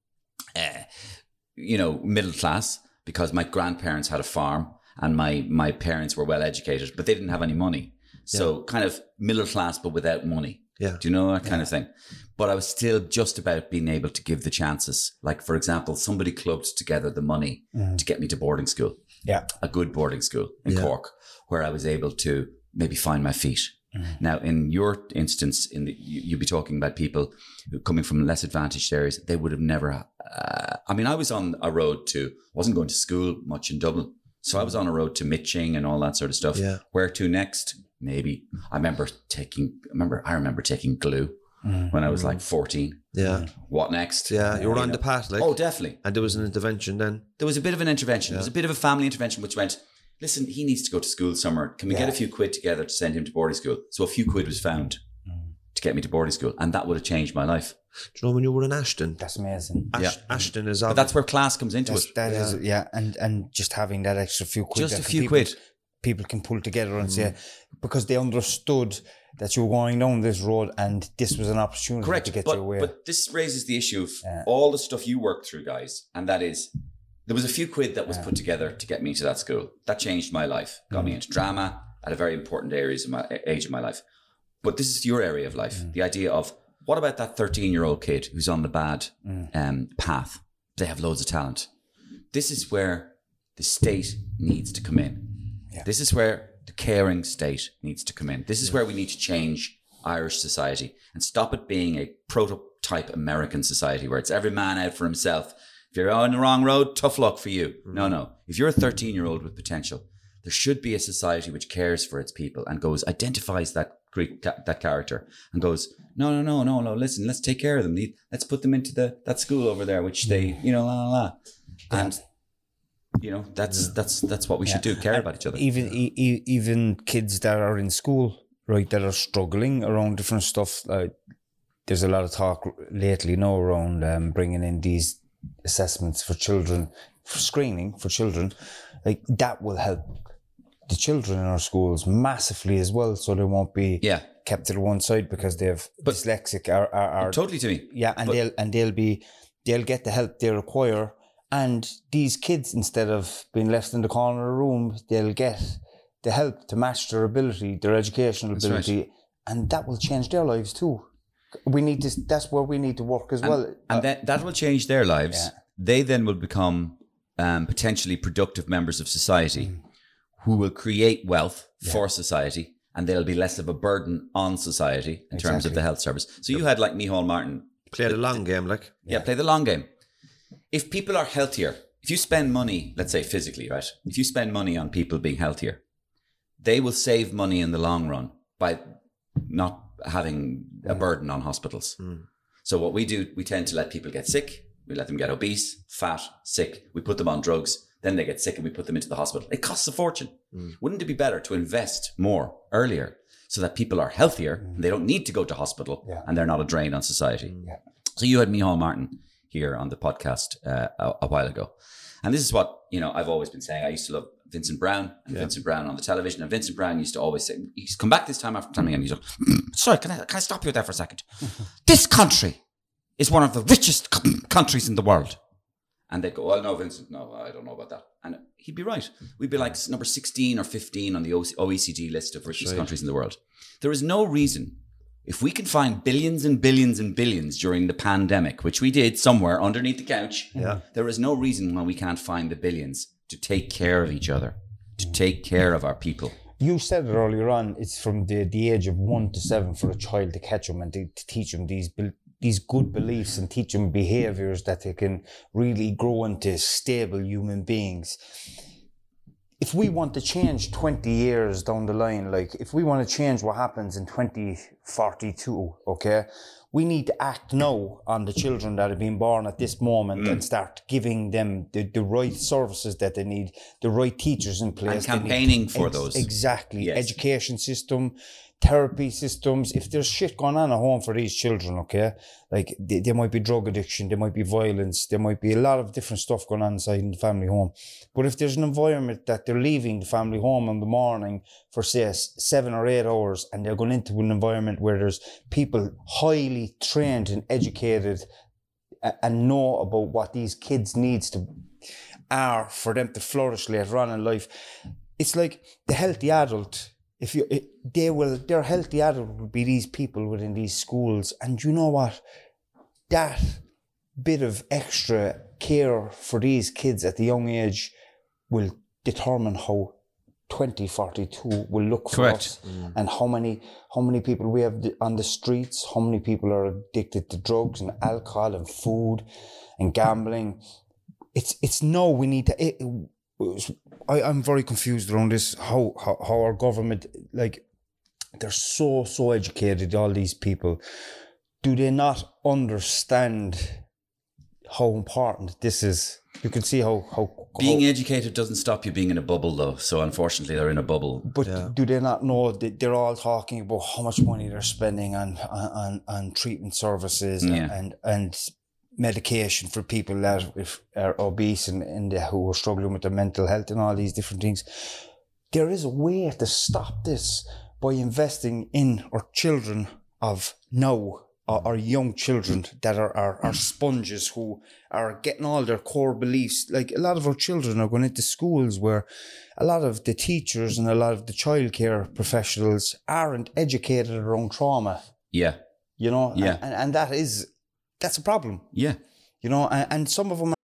middle class, because my grandparents had a farm and my parents were well educated, but they didn't have any money. So kind of middle class, but without money. Yeah. Do you know that kind of thing? But I was still just about being able to give the chances. Like, for example, somebody clubbed together the money to get me to boarding school. Yeah. A good boarding school in Cork, where I was able to maybe find my feet. Now, in your instance, you'd be talking about people who coming from less advantaged areas. They would have never. I was on a road wasn't going to school much in Dublin, so I was on a road to Mitching and all that sort of stuff. Yeah. Where to next? Maybe I remember taking glue when I was like 14. Yeah. What next? Yeah, you were on the path, like. Oh, definitely. And there was an intervention then. There was a bit of an intervention. Yeah. There was a bit of a family intervention, which went, listen, he needs to go to school summer. Can we get a few quid together to send him to boarding school? So a few quid was found to get me to boarding school. And that would have changed my life. Do you know when you were in Ashton? That's amazing. Ashton is... But that's where class comes into it. That is, and just having that extra few quid. Just a few quid. People can pull together and say, because they understood that you were going down this road and this was an opportunity to get your way. But this raises the issue of all the stuff you worked through, guys. And that is... There was a few quid that was put together to get me to that school. That changed my life. Got me into drama at a very important age of my life. But this is your area of life. The idea of, what about that 13-year-old kid who's on the bad path? They have loads of talent. This is where the state needs to come in. Yeah. This is where the caring state needs to come in. This is where we need to change Irish society and stop it being a prototype American society where it's every man out for himself. If you're on the wrong road, tough luck for you. No. If you're a 13-year-old with potential, there should be a society which cares for its people and identifies that character and goes, no, listen, let's take care of them. Let's put them into that school over there, which they, And, that's what we should do, care about each other. Even kids that are in school, right, that are struggling around different stuff. There's a lot of talk lately now around bringing in these assessments for children, for screening for children, like that will help the children in our schools massively as well, so they won't be kept to the one side because they've dyslexic are totally to me. Yeah, and they'll get the help they require, and these kids, instead of being left in the corner of the room, they'll get the help to match their ability, their educational ability, and that will change their lives too. We need to. That's where we need to work as well. And that will change their lives. Yeah. they then will become potentially productive members of society who will create wealth for society, and they'll be less of a burden on society in terms of the health service. So you had like Micheál Martin. Play the long game, like. Yeah, play the long game. If people are healthier, if you spend money, let's say physically, right? If you spend money on people being healthier, they will save money in the long run by not having a burden on hospitals. So what we do, we tend to let people get sick. We let them get obese, fat, sick. We put them on drugs. Then they get sick and we put them into the hospital. It costs a fortune. Wouldn't it be better to invest more earlier so that people are healthier and they don't need to go to hospital and they're not a drain on society? So you had Micheál Martin here on the podcast a while ago. And this is what, I've always been saying. I used to love Vincent Brown and Vincent Brown on the television. And Vincent Brown used to always say, he's come back this time after time again. He's like, sorry, can I stop you there for a second? This country is one of the richest countries in the world. And they'd go, well, no, Vincent, no, I don't know about that. And he'd be right. We'd be like number 16 or 15 on the OECD list of richest countries in the world. There is no reason, if we can find billions and billions and billions during the pandemic, which we did somewhere underneath the couch, there is no reason why we can't find the billions to take care of each other, to take care of our people. You said it earlier on, it's from the age of 1 to 7 for a child to catch them and to teach them these good beliefs and teach them behaviours that they can really grow into stable human beings. If we want to change 20 years down the line, like if we want to change what happens in 2042, okay, we need to act now on the children that are being born at this moment and start giving them the right services that they need, the right teachers in place. And campaigning for those. Exactly. Yes. Education system, therapy systems. If there's shit going on at home for these children, okay, like there might be drug addiction, there might be violence, there might be a lot of different stuff going on inside in the family home. But if there's an environment that they're leaving the family home in the morning for say 7 or 8 hours and they're going into an environment where there's people highly trained and educated and know about what these kids needs are for them to flourish later on in life, it's like the healthy adult. Their healthy adult will be these people within these schools. And you know what? That bit of extra care for these kids at the young age will determine how 2042 will look for us. And how many people we have on the streets, how many people are addicted to drugs and alcohol and food and gambling. It's no, we need to... I'm very confused around this, how our government, like, they're so educated, all these people. Do they not understand how important this is? You can see how being educated doesn't stop you being in a bubble, though. So unfortunately, they're in a bubble. But do they not know that they're all talking about how much money they're spending on treatment services and medication for people that are obese and who are struggling with their mental health and all these different things? There is a way to stop this by investing in our children of now, our young children that are sponges who are getting all their core beliefs. Like, a lot of our children are going into schools where a lot of the teachers and a lot of the childcare professionals aren't educated around trauma. Yeah. You know? Yeah. And that's a problem. Yeah. You know, and some of them...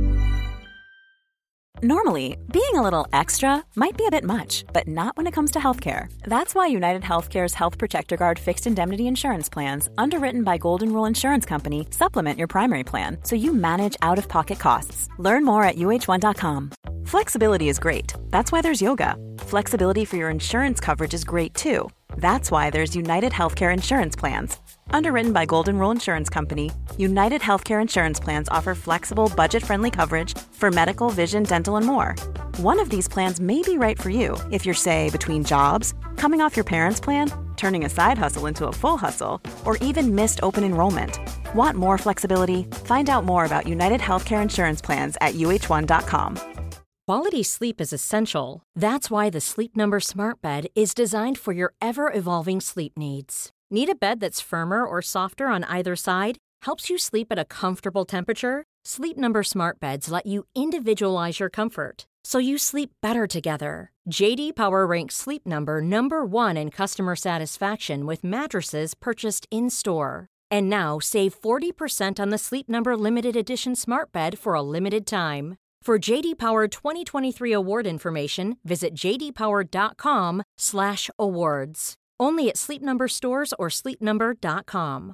Normally, being a little extra might be a bit much, but not when it comes to healthcare. That's why United Healthcare's Health Protector Guard fixed indemnity insurance plans, underwritten by Golden Rule Insurance Company, supplement your primary plan so you manage out-of-pocket costs. Learn more at uh1.com. Flexibility is great. That's why there's yoga. Flexibility for your insurance coverage is great too. That's why there's United Healthcare Insurance Plans. Underwritten by Golden Rule Insurance Company, United Healthcare Insurance Plans offer flexible, budget-friendly coverage for medical, vision, dental, and more. One of these plans may be right for you if you're, say, between jobs, coming off your parents' plan, turning a side hustle into a full hustle, or even missed open enrollment. Want more flexibility? Find out more about United Healthcare Insurance Plans at uh1.com. Quality sleep is essential. That's why the Sleep Number Smart Bed is designed for your ever-evolving sleep needs. Need a bed that's firmer or softer on either side? Helps you sleep at a comfortable temperature? Sleep Number Smart Beds let you individualize your comfort, so you sleep better together. J.D. Power ranks Sleep Number #1 in customer satisfaction with mattresses purchased in-store. And now save 40% on the Sleep Number limited edition smart bed for a limited time. For JD Power 2023 award information, visit jdpower.com/awards. Only at Sleep Number stores or sleepnumber.com.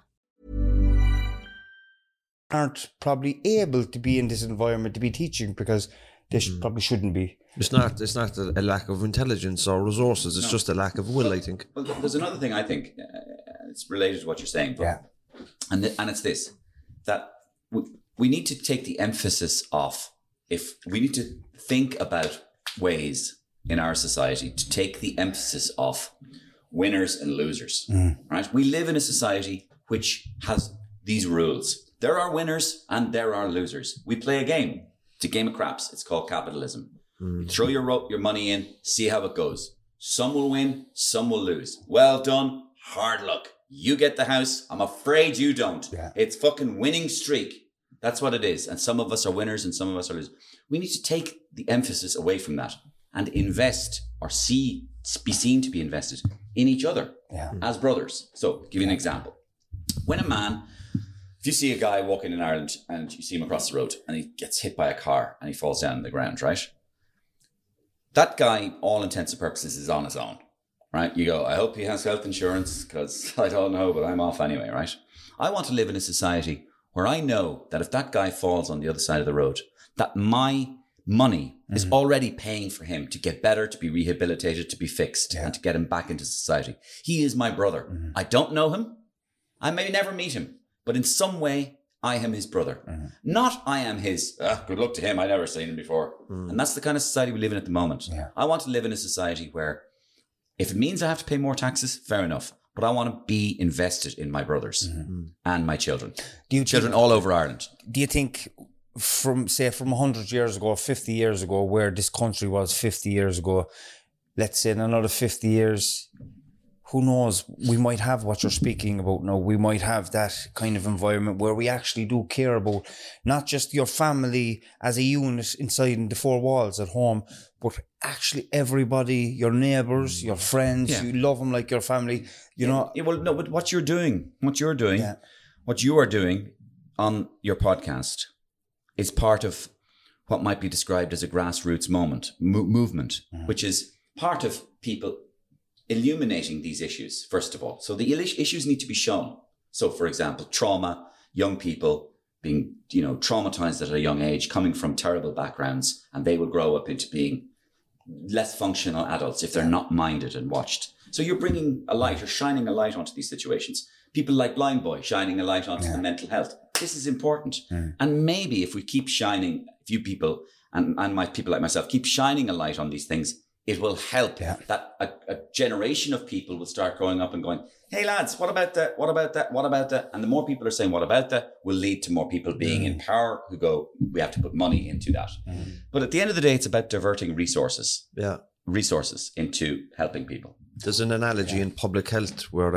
Aren't probably able to be in this environment to be teaching because they probably shouldn't be. It's not a lack of intelligence or resources. It's just a lack of will, I think. Well, there's another thing I think it's related to what you're saying, but, Yeah. and it's this, that we need to take the emphasis off. If we need to think about ways in our society to take the emphasis off winners and losers, right? We live in a society which has these rules. There are winners and there are losers. We play a game. It's a game of craps. It's called capitalism. You throw your money in, see how it goes. Some will win, some will lose. Well done, hard luck. You get the house. I'm afraid you don't. Yeah. It's fucking winning streak. That's what it is. And some of us are winners and some of us are losers. We need to take the emphasis away from that and invest or be seen to be invested in each other as brothers. So, give you an example. When a man, if you see a guy walking in Ireland and you see him across the road and he gets hit by a car and he falls down on the ground, right? That guy, all intents and purposes, is on his own, right? You go, I hope he has health insurance because I don't know, but I'm off anyway, right? I want to live in a society where I know that if that guy falls on the other side of the road, that my money is already paying for him to get better, to be rehabilitated, to be fixed, and to get him back into society. He is my brother. I don't know him. I may never meet him, but in some way, I am his brother. Not I am his, good luck to him, I never seen him before. And that's the kind of society we live in at the moment. I want to live in a society where if it means I have to pay more taxes, fair enough. But I want to be invested in my brothers and my children. Children all over Ireland. Do you think from 100 years ago, 50 years ago, where this country was 50 years ago, let's say in another 50 years, who knows, we might have what you're speaking about now. We might have that kind of environment where we actually do care about not just your family as a unit inside the four walls at home, but actually everybody, your neighbours, your friends, you love them like your family, you know. Yeah, well, no, but what you are doing on your podcast is part of what might be described as a grassroots movement, which is part of people illuminating these issues, first of all. So the issues need to be shown. So, for example, trauma, young people being, traumatized at a young age, coming from terrible backgrounds, and they will grow up into being less functional adults if they're not minded and watched. So you're bringing a light or shining a light onto these situations. People like Blind Boy shining a light onto the mental health. This is important. And maybe if we keep shining, if you people and people like myself keep shining a light on these things, it will help that a generation of people will start growing up and going, hey lads, what about that? What about that? What about that? And the more people are saying, what about that, will lead to more people being in power who go, we have to put money into that. But at the end of the day, it's about diverting resources into helping people. There's an analogy in public health where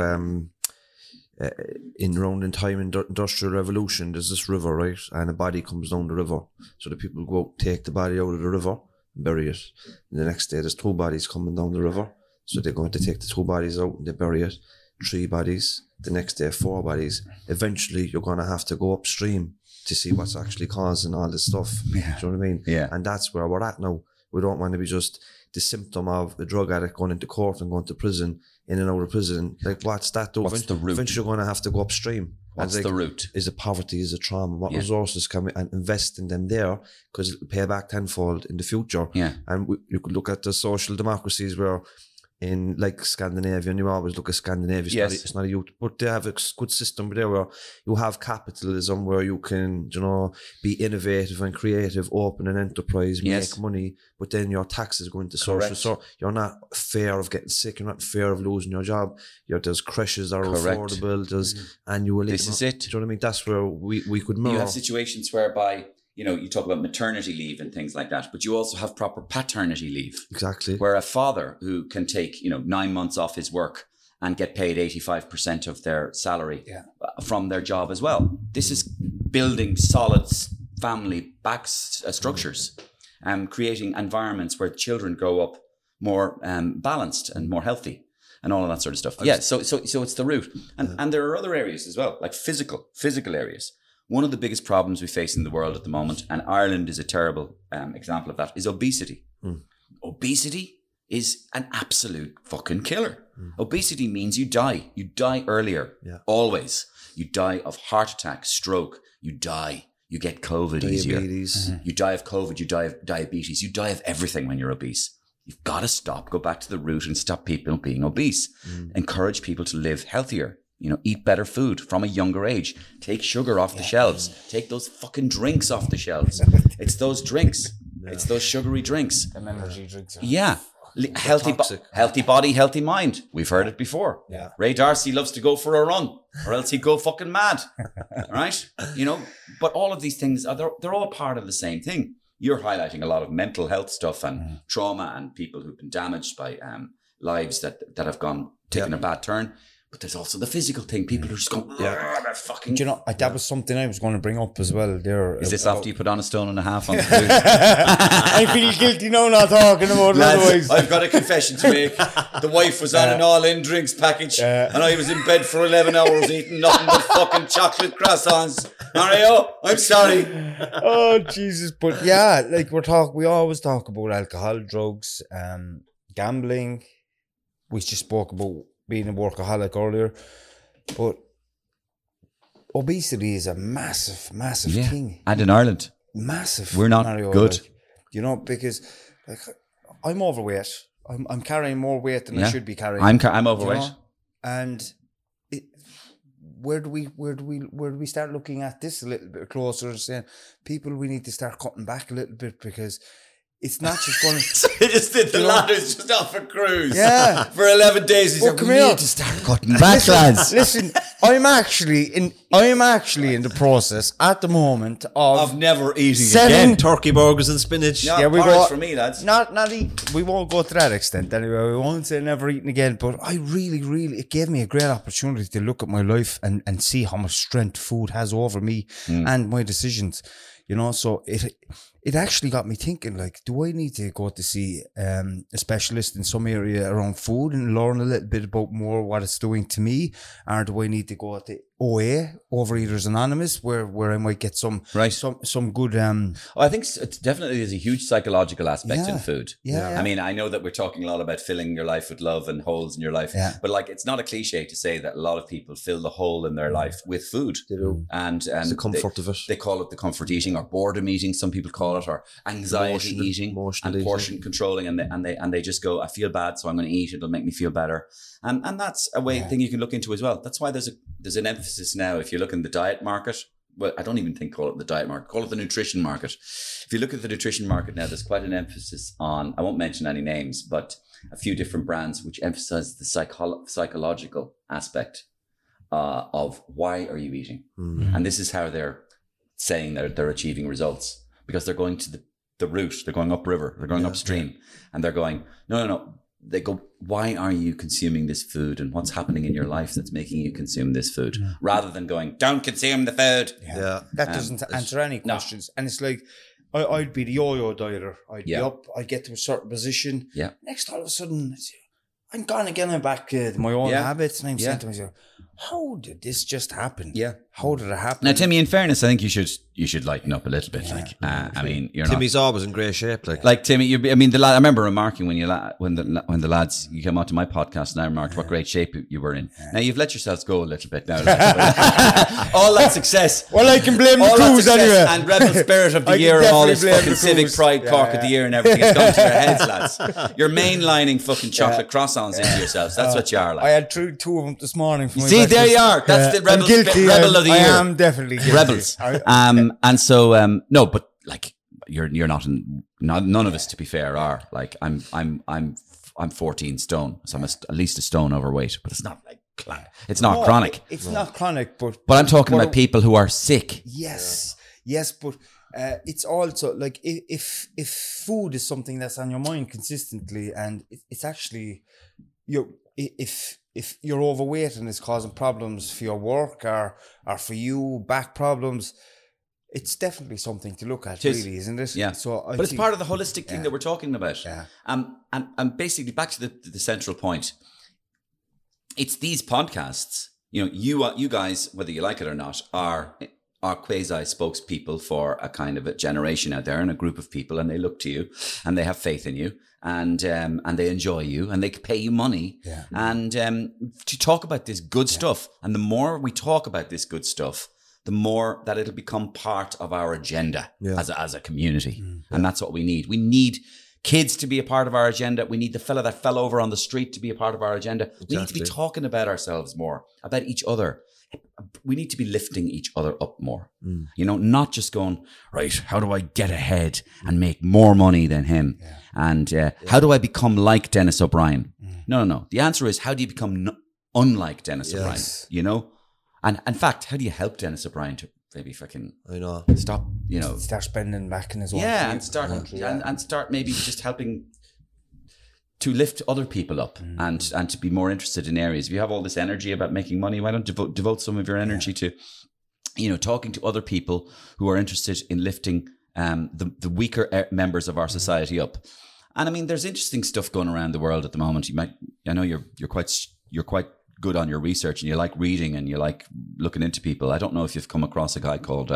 in time industrial revolution, there's this river, right? And a body comes down the river. So the people go out, take the body out of the river, bury it. And the next day there's 2 bodies coming down the river. So they're going to take the 2 bodies out and they bury it. 3 bodies. The next day 4 bodies. Eventually you're going to have to go upstream to see what's actually causing all this stuff. Do you know what I mean? Yeah. And that's where we're at now. We don't want to be just the symptom of a drug addict going into court and going to prison, in and out of prison. Like, what's that do? What's the root? Eventually you're going to have to go upstream. What's the root? Is it poverty? Is it trauma? What resources can we invest in them there? Because it'll pay back tenfold in the future. Yeah. And you could look at the social democracies where in like Scandinavia, and you always look at Scandinavia, it's not a youth, but they have a good system there where you have capitalism where you can, be innovative and creative, open an enterprise, make money, but then your taxes go into social. So you're not fear of getting sick, you're not fear of losing your job. There's creches that are affordable, there's annual. This is it. Do you know what I mean? That's where we could mirror. You have situations whereby, you talk about maternity leave and things like that, but you also have proper paternity leave. Exactly. Where a father who can take, 9 months off his work and get paid 85% of their salary from their job as well. This is building solid family structures and creating environments where children grow up more balanced and more healthy. and all of that sort of stuff. So it's the root. And there are other areas as well, like physical areas. One of the biggest problems we face in the world at the moment, and Ireland is a terrible example of that, is obesity. Obesity is an absolute fucking killer. Obesity means you die. You die earlier. Always. You die of heart attack, stroke. You die. You get COVID easier. You die of COVID. You die of diabetes. You die of everything when you're obese. You've got to stop. Go back to the root and stop people being obese. Encourage people to live healthier. Eat better food from a younger age. Take sugar off the shelves. Take those fucking drinks off the shelves. It's those drinks. It's those sugary drinks. Them energy drinks. Yeah. Healthy body, healthy mind. We've heard it before. Yeah. Ray Darcy loves to go for a run, or else he'd go fucking mad. Right? But all of these things, they're all part of the same thing. You're highlighting a lot of mental health stuff and trauma and people who've been damaged by lives that have taken a bad turn. But there's also the physical thing. People are just going, fucking... Do you know, that was something I was going to bring up as well there. Is this after you put on a stone and a half on the food? I feel guilty now not talking about it otherwise. I've got a confession to make. The wife was on an all-in drinks package and I was in bed for 11 hours eating nothing but fucking chocolate croissants. Mario, I'm sorry. Oh, Jesus. But yeah, like we always talk about alcohol, drugs, gambling. We just spoke about being a workaholic earlier, but obesity is a massive thing. And in Ireland, massive. We're not Mario, good. Because I'm overweight. I'm carrying more weight than I should be carrying. I'm overweight, and where do we start looking at this a little bit closer and saying, people, we need to start cutting back a little bit, because it's not just going to... So they just did the ladder's just off a cruise. Yeah. For 11 days. He said, we need to start cutting back, lads. Listen, I'm actually in the process at the moment of never eating again. Turkey burgers and spinach. We go for me, lads. We won't go to that extent anyway. We won't say never eating again, but I really, it gave me a great opportunity to look at my life and see how much strength food has over me and my decisions. So it actually got me thinking, like, do I need to go to see a specialist in some area around food and learn a little bit about more what it's doing to me? Or do I need to go to OA, Overeaters Anonymous, where I might get some good... I think it's definitely there's a huge psychological aspect in food. Yeah. I mean, I know that we're talking a lot about filling your life with love and holes in your life, but like, it's not a cliche to say that a lot of people fill the hole in their life with food. They do. And it's the comfort of it. They call it the comfort eating, or boredom eating, some people call it, or anxiety eating, and portion controlling, and they just go, I feel bad, so I'm going to eat, it'll make me feel better. And that's a thing you can look into as well. That's why there's an emphasis now, if you look in the diet market. Well, I don't even think call it the diet market, call it the nutrition market. If you look at the nutrition market now, there's quite an emphasis on, I won't mention any names, but a few different brands which emphasize the psychological aspect of why are you eating? And this is how they're saying that they're achieving results, because they're going to the root, they're going upriver, they're going upstream, and they're going, no. They go, why are you consuming this food, and what's happening in your life that's making you consume this food? Rather than going, don't consume the food. Yeah. That doesn't answer any questions. And it's like, I'd be the yo-yo dieter. I'd be up, I'd get to a certain position. Yeah. Next, all of a sudden, I'm gone again. I'm back to my own habits. And I'm saying to myself, how did this just happen? Yeah. How did it happen? Now, Timmy, in fairness, I think you should lighten up a little bit. I mean, Timmy's always in great shape. Like Timmy, the lad. I remember remarking when the lads, you came out to my podcast, and I remarked what great shape you were in. Now you've let yourselves go a little bit now. All that success. Well, I can blame the crews anyway. And Rebel Spirit of the Year and all this fucking Civic Pride Cork of the Year and everything has gone to your heads, lads. You're mainlining fucking chocolate croissants into yourselves. That's what you are like. I had two of them this morning. For See, there you are. That's the Rebel of the Year. I am definitely guilty. Rebels. And so no, but like you're not none of us, to be fair, are like I'm 14 stone, so I'm at least a stone overweight, but it's not like it's not chronic. It's not chronic, but I'm talking about people who are sick. Yes, but it's also like if food is something that's on your mind consistently, and it's actually if you're overweight and it's causing problems for your work or for you, back problems, it's definitely something to look at, really, isn't it? Yeah. So, it's part of the holistic thing that we're talking about. Yeah. And basically back to the central point. it's these podcasts. You know, you guys, whether you like it or not, are quasi spokespeople for a kind of a generation out there and a group of people, and they look to you and they have faith in you, and they enjoy you and they pay you money, and to talk about this good stuff. And the more we talk about this good stuff, the more that it'll become part of our agenda as a community. And that's what we need. We need kids to be a part of our agenda. We need the fella that fell over on the street to be a part of our agenda. Exactly. We need to be talking about ourselves more, about each other. We need to be lifting each other up more. You know, not just going, right, how do I get ahead and make more money than him? And how do I become like Dennis O'Brien? No. The answer is, how do you become unlike Dennis O'Brien? You know? And in fact, how do you help Dennis O'Brien to maybe fucking stop, you know, start spending back in his own and start maybe just helping to lift other people up and to be more interested in areas. If you have all this energy about making money, why don't devote some of your energy to, you know, talking to other people who are interested in lifting the weaker members of our society up. And I mean, there's interesting stuff going around the world at the moment. I know you're quite good on your research and you like reading and you like looking into people. I don't know if you've come across a guy called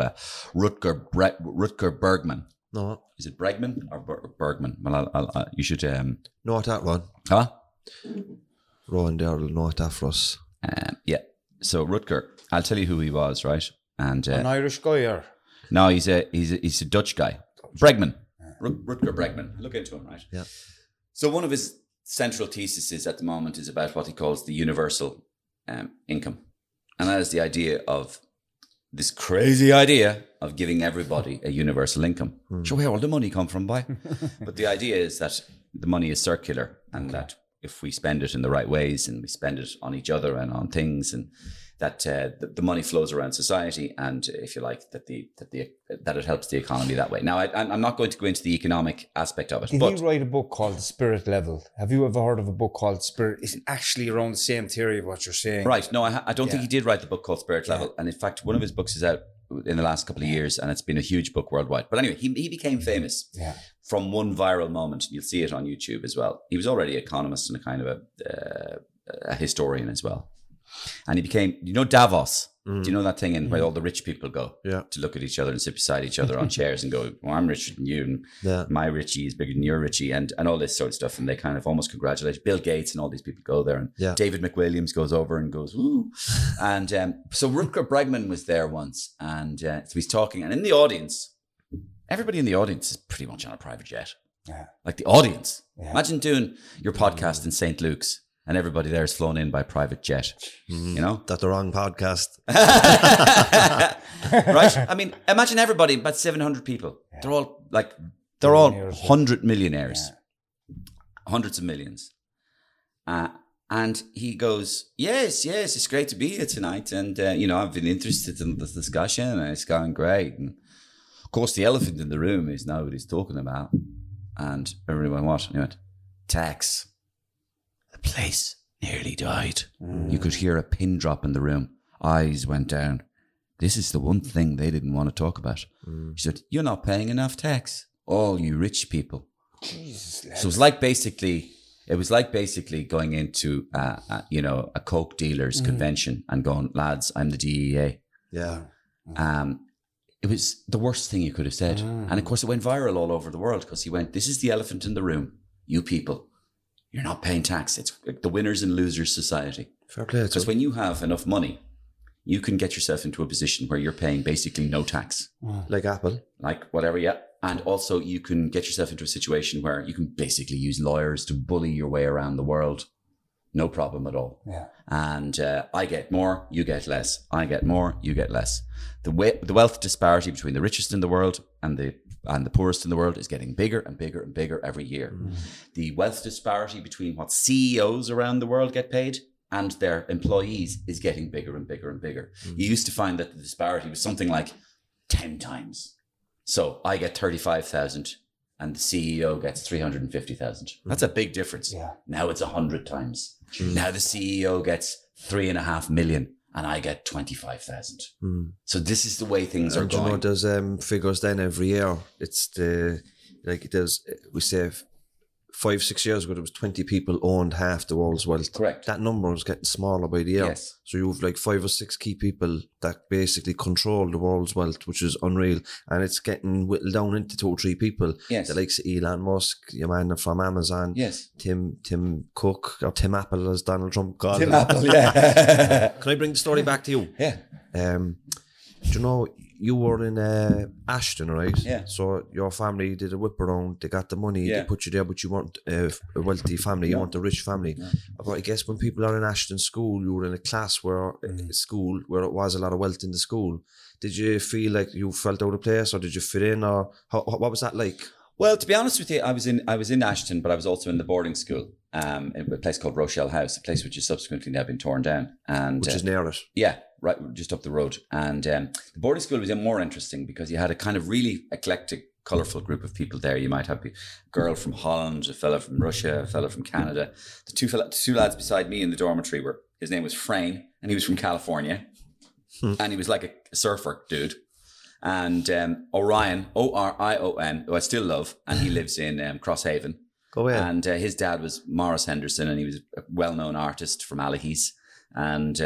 Rutger Bregman. No. Is it Bregman or Bergman? Well, you should note that one. Huh? Rowan there will note that for us. Yeah. So Rutger, I'll tell you who he was, right? And an Irish guy, or no, he's a Dutch guy. Bregman, Rutger Bregman. Look into him, right? Yeah. So one of his central theses at the moment is about what he calls the universal income, and that is the idea of this crazy idea of giving everybody a universal income. Sure, where will the money come from, boy? But the idea is that the money is circular, and that if we spend it in the right ways and we spend it on each other and on things, and that the money flows around society, and if you like, that it helps the economy that way. Now, I'm not going to go into the economic aspect of it. Did he write a book called The Spirit Level? Have you ever heard of a book called Spirit? It's actually around the same theory of what you're saying. Right. No, I don't think he did write the book called Spirit Level. And in fact, one of his books is out in the last couple of years, and it's been a huge book worldwide. But anyway, he became famous from one viral moment. You'll see it on YouTube as well. He was already an economist and a kind of a historian as well. And he became, you know, Davos. Do you know that thing in where all the rich people go to look at each other and sit beside each other on chairs and go, well, I'm richer than you, and my Richie is bigger than your Richie, and all this sort of stuff. And they kind of almost congratulate Bill Gates and all these people go there. And David McWilliams goes over and goes, ooh. And so Rutger Bregman was there once, and so he's talking. And in the audience, everybody in the audience is pretty much on a private jet. Yeah. Like the audience. Yeah. Imagine doing your podcast in St. Luke's, and everybody there is flown in by private jet. You know? That's the wrong podcast. Right? I mean, imagine everybody, about 700 people. Yeah. They're all 100 millionaires. Yeah. Hundreds of millions. And he goes, yes, it's great to be here tonight. And, you know, I've been interested in this discussion and it's going great. And of course, the elephant in the room is nobody's talking about. And everyone went, and he went, tax. The place nearly died. You could hear a pin drop in the room. Eyes went down. This is the one thing they didn't want to talk about. He said, you're not paying enough tax. All you rich people. Jesus, so it was like basically going into a coke dealers convention and going, lads, I'm the DEA. Yeah. It was the worst thing you could have said. And of course it went viral all over the world because he went, this is the elephant in the room. You people, you're not paying tax. It's the winners and losers society. Fair play. Because when you have enough money, you can get yourself into a position where you're paying basically no tax. Like Apple. Like whatever, yeah. And also you can get yourself into a situation where you can basically use lawyers to bully your way around the world. No problem at all. Yeah. And I get more, you get less. I get more, you get less. The wealth disparity between the richest in the world and the poorest in the world is getting bigger and bigger and bigger every year. The wealth disparity between what CEOs around the world get paid and their employees is getting bigger and bigger and bigger. You used to find that the disparity was something like 10 times. So I get 35,000 and the CEO gets 350,000. That's a big difference. Yeah. Now it's 100 times. Now the CEO gets 3.5 million and I get 25,000. So this is the way things are going. You know, there's figures then every year. It's we say 5-6 years ago, there was 20 people owned half the world's wealth. Correct. That number was getting smaller by the year. Yes. So you have like 5 or 6 key people that basically control the world's wealth, which is unreal. And it's getting whittled down into 2 or 3 people. Yes. The likes of Elon Musk, your man from Amazon. Yes. Tim Cook, or Tim Apple as Donald Trump called Tim him. Apple, yeah. Can I bring the story back to you? Yeah. Do you know, you were in Ashton, right? Yeah. So your family did a whip around, they got the money, Yeah. they put you there, but you weren't a wealthy family, you weren't a rich family. But I guess when people are in Ashton school, you were in a class where school where it was a lot of wealth in the school. Did you feel like you felt out of place, or did you fit in, or what was that like? Well, to be honest with you, I was in Ashton, but I was also in the boarding school in a place called Rochelle House, a place which has subsequently now been torn down. And Which is near it. Yeah, right, just up the road. And the boarding school was more interesting because you had a kind of really eclectic, colourful group of people there. You might have a girl from Holland, a fella from Russia, a fella from Canada. The two lads beside me in the dormitory his name was Frayne, and he was from California. And he was like a surfer dude. And Orion, Orion, who I still love, and he lives in Crosshaven. Go ahead. And his dad was Morris Henderson, and he was a well-known artist from Allahy's. And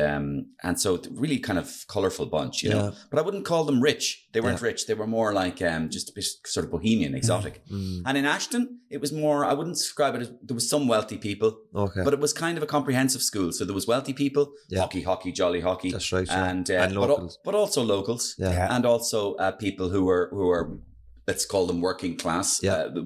so really kind of colourful bunch, you know. But I wouldn't call them rich. They weren't rich. They were more like just a bit sort of bohemian, exotic. And in Ashton, it was more, I wouldn't describe it as, there was some wealthy people. Okay. But it was kind of a comprehensive school. So there was wealthy people, hockey, jolly hockey. That's right. Yeah. And locals. but also locals. Yeah. And also people who were, let's call them working class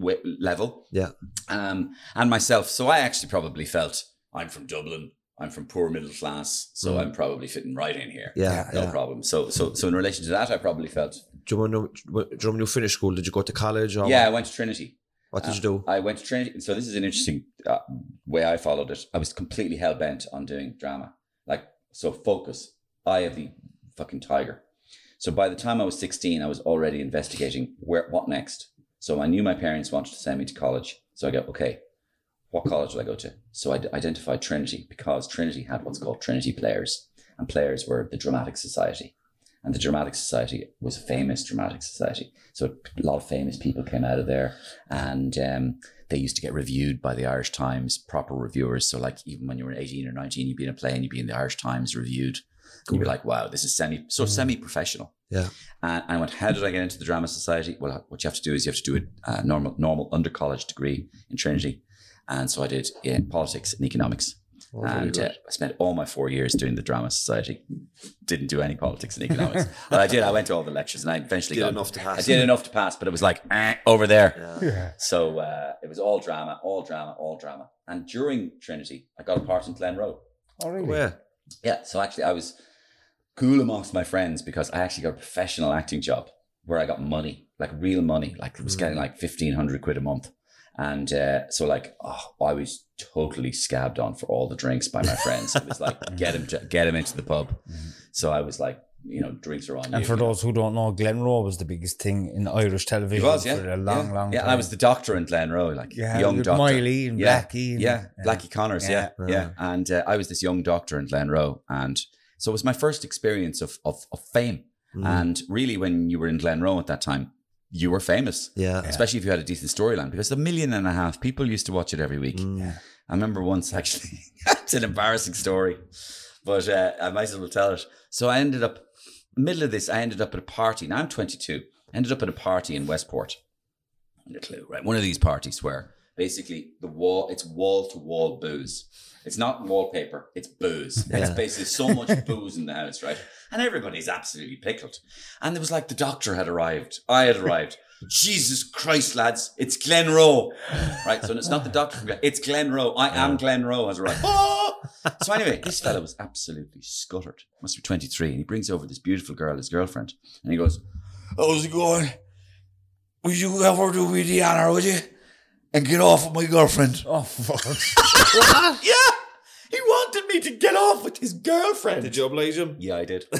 level. Yeah. And myself. So I actually probably felt, I'm from Dublin. I'm from poor middle class, so I'm probably fitting right in here. Yeah, no problem. So in relation to that, I probably felt. Do you know when you finished school, did you go to college? Or Yeah, I went to Trinity. What did you do? I went to Trinity. So this is an interesting way I followed it. I was completely hell bent on doing drama. So focus. Eye of the fucking tiger. So by the time I was 16, I was already investigating what next. So I knew my parents wanted to send me to college. So I go, okay, what college will I go to? So I identified Trinity because Trinity had what's called Trinity Players. And Players were the Dramatic Society. And the Dramatic Society was a famous dramatic society. So a lot of famous people came out of there. And they used to get reviewed by the Irish Times, proper reviewers. So like even when you were 18 or 19, you'd be in a play and you'd be in the Irish Times reviewed. Cool. You're like, wow, this is semi-professional. Yeah. And I went, how did I get into the Drama Society? Well, what you have to do is you have to do a normal under-college degree in Trinity. And so I did politics and economics. And I spent all my 4 years doing the Drama Society. Didn't do any politics and economics. But I did. I went to all the lectures and I eventually got enough to pass. I did enough to pass, but it was like, over there. Yeah. So it was all drama. And during Trinity, I got a part in Glenroe. Oh, really? Where? Yeah. So actually I was cool amongst my friends because I actually got a professional acting job where I got money, like real money. Like I was getting like 1,500 quid a month. And so like, I was totally scabbed on for all the drinks by my friends. It was like, get him into the pub. So I was like, drinks are on you. And for those who don't know, Glenroe was the biggest thing in Irish television for a long time. Yeah, I was the doctor in Glenroe, like young doctor. Miley and Blackie. Blackie Connors, yeah. And I was this young doctor in Glenroe. And so it was my first experience of fame. And really when you were in Glenroe at that time, you were famous, especially if you had a decent storyline, because 1.5 million people used to watch it every week. I remember once actually, it's an embarrassing story, but I might as well tell it. So I ended up, middle of this, I ended up at a party. Now I'm 22. I ended up at a party in Westport. No clue, right? One of these parties where basically it's wall to wall booze. It's not wallpaper, it's booze. It's basically so much booze in the house, right? And everybody's absolutely pickled. And it was like the doctor had arrived. I had arrived. Jesus Christ, lads, it's Glenroe. Right, so it's not the doctor from it's Glenroe. I am Glenroe has arrived. So anyway, this fella was absolutely scuttered. Must be 23. And he brings over this beautiful girl, his girlfriend. And he goes, how's it going? Would you ever do me the honour, would you? And get off with my girlfriend. Oh, fuck. What? Yeah. He wanted me to get off with his girlfriend. Did you oblige him? Yeah, I did.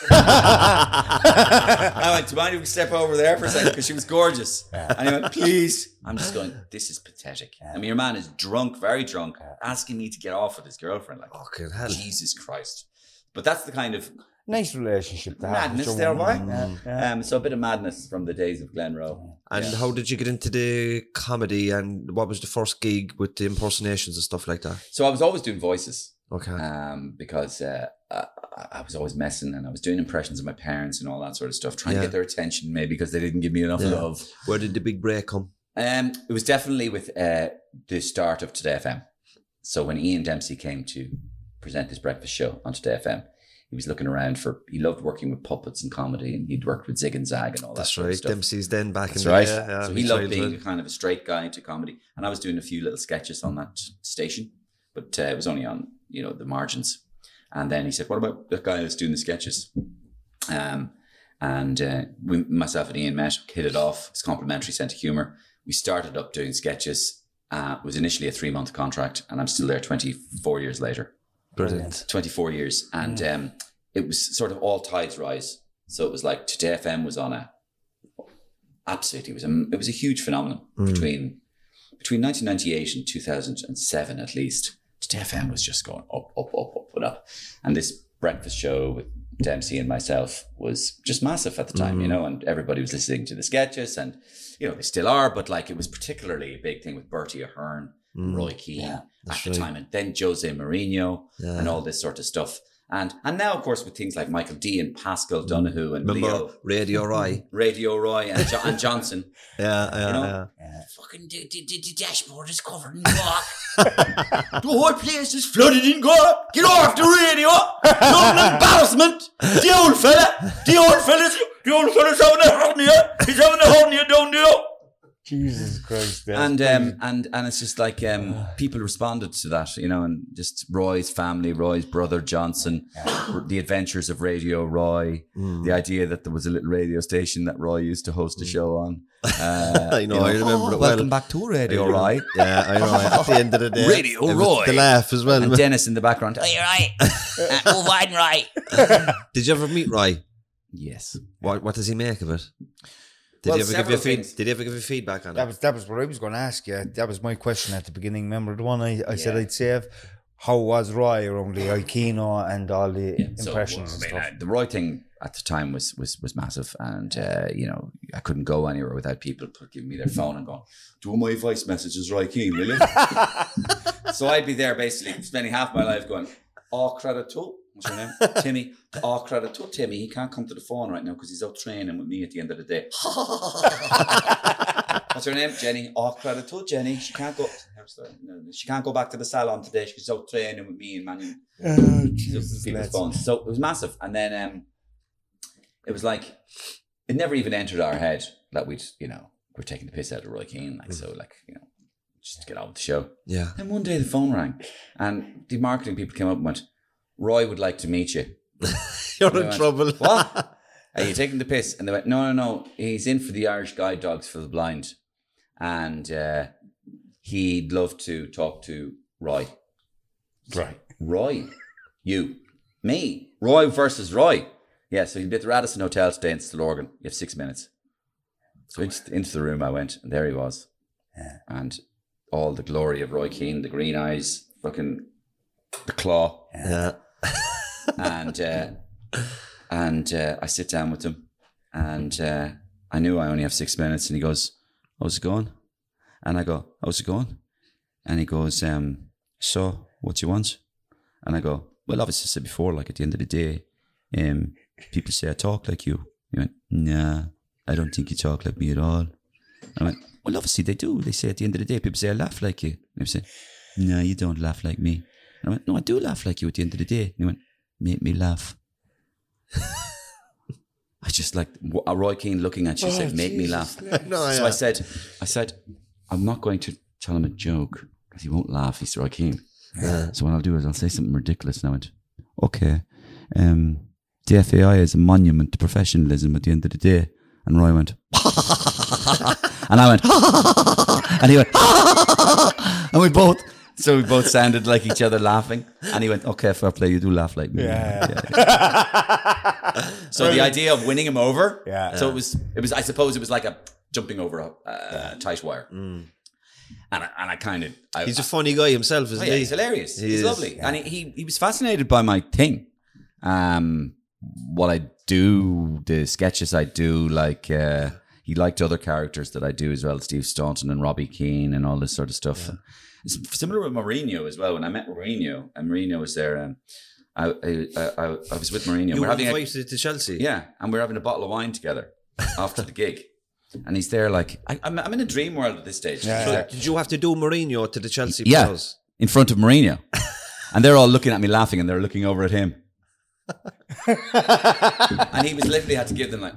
I went, do you mind if we step over there for a second? Because she was gorgeous. And he went, please. I'm just going, this is pathetic. I mean, your man is drunk, very drunk, asking me to get off with his girlfriend. Like, fucking hell. Jesus Christ. But that's the kind of Nice relationship to have. Madness there, boy. So a bit of madness from the days of Glenroe. And how did you get into the comedy, and what was the first gig with the impersonations and stuff like that? So I was always doing voices. Okay. Because I was always messing, and I was doing impressions of my parents and all that sort of stuff, trying to get their attention, maybe because they didn't give me enough love. Where did the big break come? It was definitely with the start of Today FM. So when Ian Dempsey came to present this breakfast show on Today FM, he was looking around he loved working with puppets and comedy, and he'd worked with Zig and Zag and all that sort of stuff. Dempsey's then back That's in right. the day. Yeah, so he loved being kind of a straight guy into comedy. And I was doing a few little sketches on that station, but it was only on, the margins. And then he said, what about the guy that's doing the sketches? Myself and Ian met, hit it off. It's complimentary sense of humour. We started up doing sketches. It was initially a 3-month contract, and I'm still there 24 years later. Brilliant. 24 years. And it was sort of all tides rise. So it was like Today FM was on absolutely, it was a huge phenomenon between 1998 and 2007 at least. Today FM was just going up, up, up, up, and up. And this breakfast show with Dempsey and myself was just massive at the time, and everybody was listening to the sketches, and, they still are, but like it was particularly a big thing with Bertie Ahern, Roy Keane at the time, and then Jose Mourinho and all this sort of stuff. And now, of course, with things like Michael D and Pascal Donahue and Leo. Radio Roy and Johnson. Yeah. Fucking the dashboard is covered in guac. The whole place is flooded in guac. Get off the radio. Not an embarrassment. The old fella's having a hernia. He's having a hernia down there. Jesus Christ. And it's just like people responded to that, and just Roy's family, Roy's brother Johnson, the adventures of Radio Roy, the idea that there was a little radio station that Roy used to host a show on. I remember it well. Welcome back to Radio Roy. Yeah, I know. At the end of the day, Radio Roy. The laugh as well. And Dennis in the background. Oh, you're right. Move on, Roy. Did you ever meet Roy? Yes. What does he make of it? Did he ever give you feedback on it? That was what I was going to ask you. That was my question at the beginning. Remember the one I said I'd save? How was Roy around the Aikino and all the impressions and stuff? The Roy thing at the time was massive, and I couldn't go anywhere without people giving me their phone and going, "Do my voice messages, Roy Keane, will you?" So I'd be there basically spending half my life going, "All credit to." What's your name? Timmy. All credit to Timmy. He can't come to the phone right now because he's out training with me at the end of the day. What's her name? Jenny. All credit to Jenny. She can't go. She can't go back to the salon today. She's out training with me and Manu. People's phones. So it was massive. And then it was like it never even entered our head that we're taking the piss out of Roy Keane. Just get on with the show. Yeah. And one day the phone rang, and the marketing people came up and went, "Roy would like to meet you." You're in trouble. What? Are you taking the piss? And they went, no. He's in for the Irish Guide Dogs for the Blind. And he'd love to talk to Roy. Right. Roy? You? Me? Roy versus Roy? Yeah, so he'll be at the Radisson Hotel today in Stillorgan. You have 6 minutes. So into the room I went, and there he was. Yeah. And all the glory of Roy Keane, the green eyes, fucking the claw. Yeah. And I sit down with him, and I knew I only have 6 minutes, and he goes, "How's it going?" And I go, "How's it going?" And he goes, "So, what do you want?" And I go, "Well, obviously I said before, like at the end of the day, people say I talk like you." He went, "Nah, I don't think you talk like me at all." I went, "Well, obviously they do. They say at the end of the day, people say I laugh like you." And he said, "No, you don't laugh like me." And I went, "No, I do laugh like you at the end of the day." And he went, "Make me laugh." I just like Roy Keane looking at you said, "Make me laugh." So I said, "I'm not going to tell him a joke because he won't laugh. He's Roy Keane." Yeah. So what I'll do is I'll say something ridiculous. And I went, "Okay, the FAI is a monument to professionalism at the end of the day." And Roy went, and I went, and he went, and we both sounded like each other laughing. And he went, "Okay, fair play, you do laugh like me." Yeah. So the idea of winning him over. Yeah. So it was. I suppose it was like a jumping over a tight wire. Mm. And I kind of. He's a funny guy himself, isn't he? He's hilarious. He's lovely, and he was fascinated by my thing. what I do, the sketches I do, like he liked other characters that I do as well, Steve Staunton and Robbie Keane and all this sort of stuff. Yeah. It's similar with Mourinho as well. When I met Mourinho, and Mourinho was there, I was with Mourinho. You were invited to Chelsea? Yeah, and we're having a bottle of wine together after the gig. And he's there like, I'm in a dream world at this stage. Yeah. So did you have to do Mourinho to the Chelsea players? Yeah, in front of Mourinho. And they're all looking at me laughing and they're looking over at him. And he was literally had to give them like,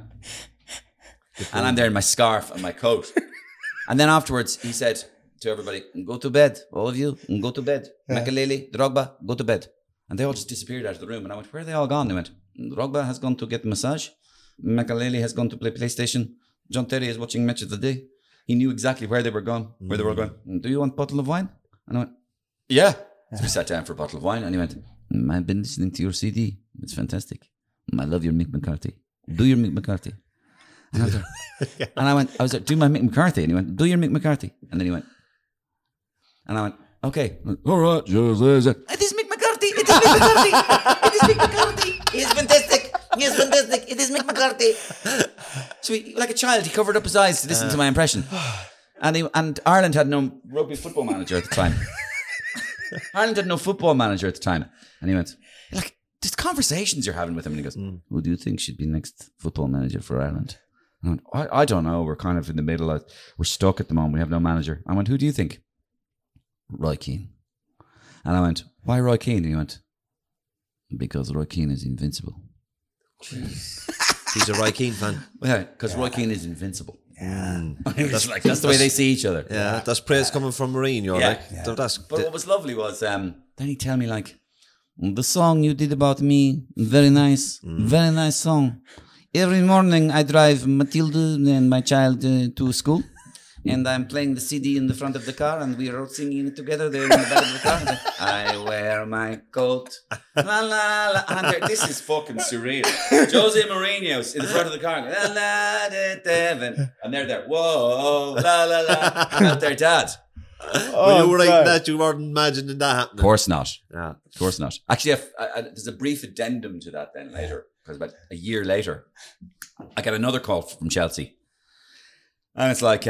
and I'm there in my scarf and my coat. And then afterwards he said to everybody, go to bed, all of you, go to bed. Yeah. Makelele, Drogba, go to bed. And they all just disappeared out of the room. And I went, where are they all gone? They went, Drogba has gone to get a massage. Makelele has gone to play PlayStation. John Terry is watching Match of the Day. He knew exactly where they were gone, where they were going. Do you want a bottle of wine? And I went, yeah. So we sat down for a bottle of wine and he went, I've been listening to your CD. It's fantastic. I love your Mick McCarthy. Do your Mick McCarthy. And I was like, and I was like, do my Mick McCarthy. And he went, do your Mick McCarthy. And then he went, and I went, okay. All right. It is Mick McCarthy. It is Mick McCarthy. It is Mick McCarthy. He is fantastic. He is fantastic. It is Mick McCarthy. So he, like a child, he covered up his eyes to listen to my impression. And Ireland had no rugby football manager at the time. Ireland had no football manager at the time. And he went, like, there's conversations you're having with him. And he goes, who do you think should be next football manager for Ireland? I went, I don't know. We're kind of in the middle. We're stuck at the moment. We have no manager. I went, who do you think? Roy Keane. And I went, why Roy Keane? And he went, because Roy Keane is invincible. He's a Roy Keane fan. Yeah, because Roy Keane is invincible. Yeah. That's the way they see each other. Yeah, that's praise coming from Mourinho. Yeah. Like. Yeah. So but what was lovely was, then he'd tell me like, the song you did about me, very nice song. Every morning I drive Matilda and my child to school. And I'm playing the CD in the front of the car, and we are singing it together there in the back of the car. I wear my coat, la la la. And there, this is fucking surreal. Jose Mourinho's in the front of the car, la la da, and they're there, whoa, la la la. And out their dad. When you were writing that, you weren't imagining that happening. Of course not. Yeah, of course not. Actually, there's a brief addendum to that then later, because about a year later, I got another call from Chelsea, and it's like,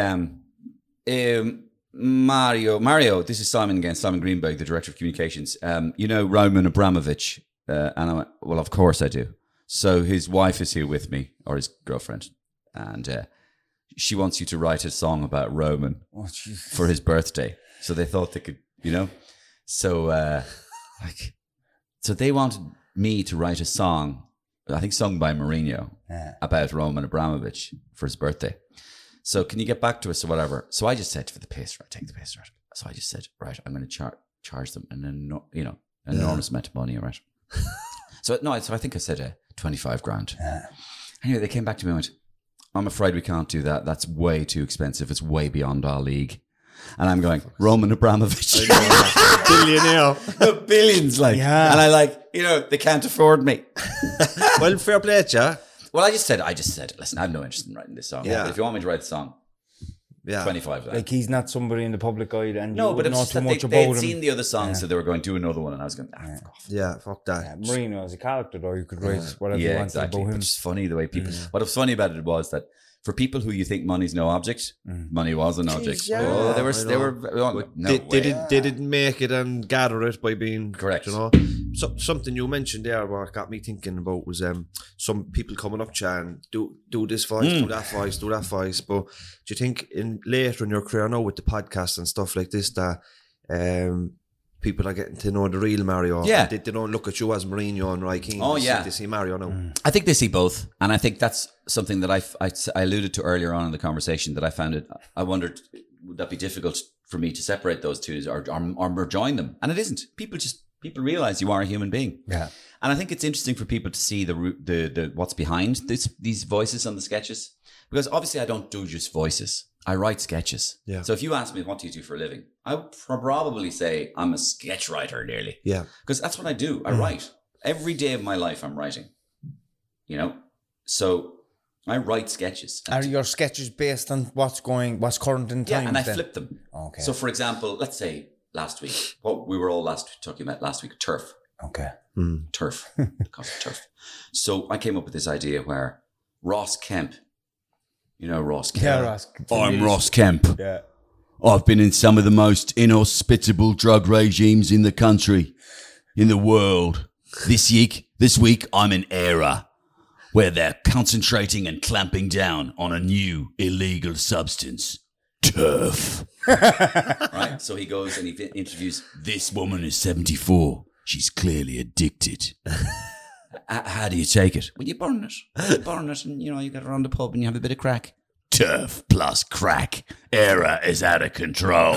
Mario, this is Simon again, Simon Greenberg, the Director of Communications. You know Roman Abramovich? And I went, well, of course I do. So his wife is here with me, or his girlfriend, and she wants you to write a song about Roman for his birthday. So they thought they could, you know. So, so they wanted me to write a song, I think sung by Mourinho, about Roman Abramovich for his birthday. So can you get back to us or whatever? So I just said for the piss, right? Take the piss, right? So I just said, right, I'm going to charge them an enormous amount of money, right? So I think I said 25 grand. Yeah. Anyway, they came back to me and went, I'm afraid we can't do that. That's way too expensive. It's way beyond our league. And I'm going, Roman Abramovich. Billionaire. Billions, like. Yeah. And I like, they can't afford me. Well, fair play to you. Well, I just said, listen, I have no interest in writing this song. Yeah. But if you want me to write the song, 25 of that. Like he's not somebody in the public eye and no, you but know too much about they him. had seen the other songs, so they were going to do another one, and I was going, fuck off. Yeah, fuck that. Yeah, Mourinho as a character, though, you could write whatever you wanted about him. Which is funny the way people... What was funny about it was that for people who you think money's no object, money was an object. Yeah. Oh, they didn't make it and gather it by being correct. So, something you mentioned there, what got me thinking about was some people coming up to and do this voice, do that voice. But do you think later in your career now with the podcast and stuff like this that people are getting to know the real Mario? Yeah, they don't look at you as Mourinho and Roy Keane. Oh yeah, they see Mario now. I think they see both, and I think that's something that I alluded to earlier on in the conversation. That I found it. I wondered, would that be difficult for me to separate those two or join them? And it isn't. People realize you are a human being. Yeah, and I think it's interesting for people to see the what's behind these voices on the sketches, because obviously I don't do just voices. I write sketches. Yeah. So if you ask me, what do you do for a living? I would probably say I'm a sketch writer nearly. Yeah. Because that's what I do. I write. Every day of my life I'm writing. So I write sketches. Are your sketches based on what's current in time? Yeah, and I flip them. Okay. So for example, let's say last week, what we were all talking about last week, turf. Okay. Turf. It costs turf. So I came up with this idea where Ross Kemp, you know Ross Kemp. Yeah, Ross. I'm Ross Kemp. Yeah. I've been in some of the most inhospitable drug regimes in the country, in the world. This week, I'm in Era, where they're concentrating and clamping down on a new illegal substance, turf. Right? So he goes and he interviews, this woman is 74. She's clearly addicted. How do you take it? Well, you burn it. You burn it and, you get around the pub and you have a bit of crack. Turf plus crack. Era is out of control.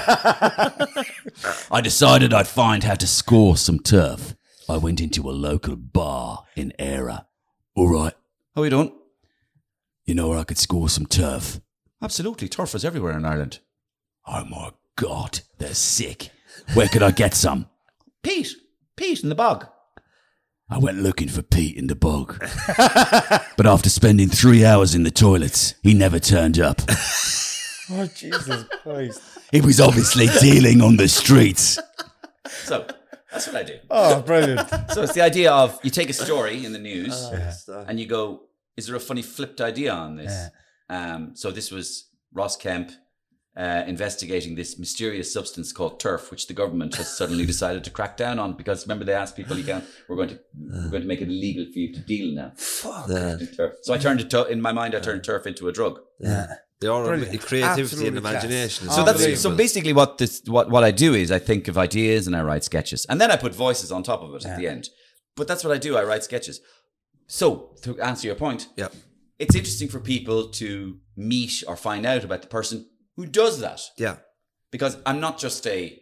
I decided I'd find how to score some turf. I went into a local bar in Era. All right. How are you doing? You know where I could score some turf? Absolutely. Turf is everywhere in Ireland. Oh my God, they're sick. Where could I get some? Pete in the bog. I went looking for Pete in the bog. But after spending 3 hours in the toilets, he never turned up. Oh, Jesus Christ. He was obviously dealing on the streets. So, that's what I do. Oh, brilliant. So it's the idea of you take a story in the news and you go, is there a funny flipped idea on this? So this was Ross Kemp investigating this mysterious substance called turf, which the government has suddenly decided to crack down on because remember they asked people, we're going to make it illegal for you to deal now. Fuck. Turf. So I turned it in my mind. I turned turf into a drug. Yeah. The creativity Absolutely and imagination. So basically what I do is I think of ideas and I write sketches and then I put voices on top of it at the end. But that's what I do. I write sketches. So to answer your point, it's interesting for people to meet or find out about the person who does that. Yeah. Because I'm not just a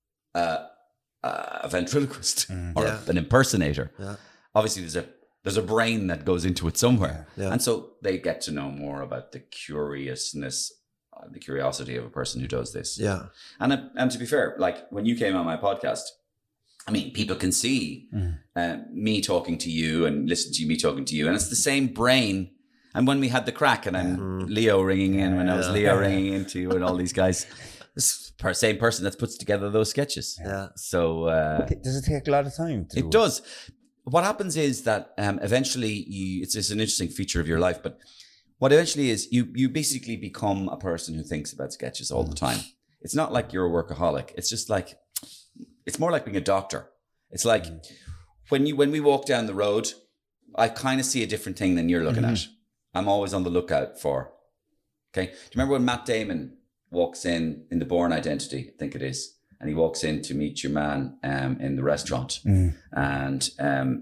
ventriloquist or an impersonator. Yeah. Obviously there's a brain that goes into it somewhere. Yeah. And so they get to know more about the curiousness, the curiosity of a person who does this. Yeah. And to be fair, like when you came on my podcast, I mean, people can see me talking to you and listen to me talking to you. And it's the same brain. And when we had the crack and I'm Leo ringing in, when I was Leo ringing into you and all these guys, this same person that puts together those sketches. Yeah. So does it take a lot of time? It does. What happens is that eventually it's an interesting feature of your life, but what eventually is you basically become a person who thinks about sketches all the time. It's not like you're a workaholic. It's just like, it's more like being a doctor. It's like when we walk down the road, I kind of see a different thing than you're looking at. I'm always on the lookout for. Okay. Do you remember when Matt Damon walks in The Bourne Identity, I think it is, and he walks in to meet your man in the restaurant, and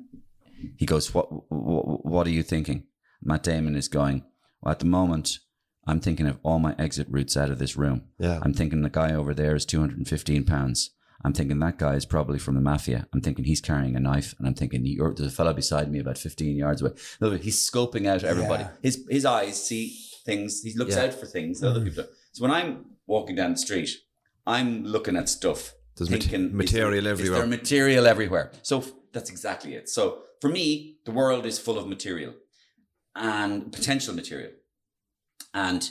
he goes, "What are you thinking?" Matt Damon is going, "Well, at the moment, I'm thinking of all my exit routes out of this room. Yeah. I'm thinking the guy over there is 215 pounds. I'm thinking that guy is probably from the mafia. I'm thinking he's carrying a knife, and I'm thinking there's a fella beside me about 15 yards away." In other words, he's scoping out everybody. Yeah. His eyes see things. He looks out for things that other people do. So when I'm walking down the street, I'm looking at stuff. There's material everywhere. Is there material everywhere? So that's exactly it. So for me, the world is full of material and potential material. And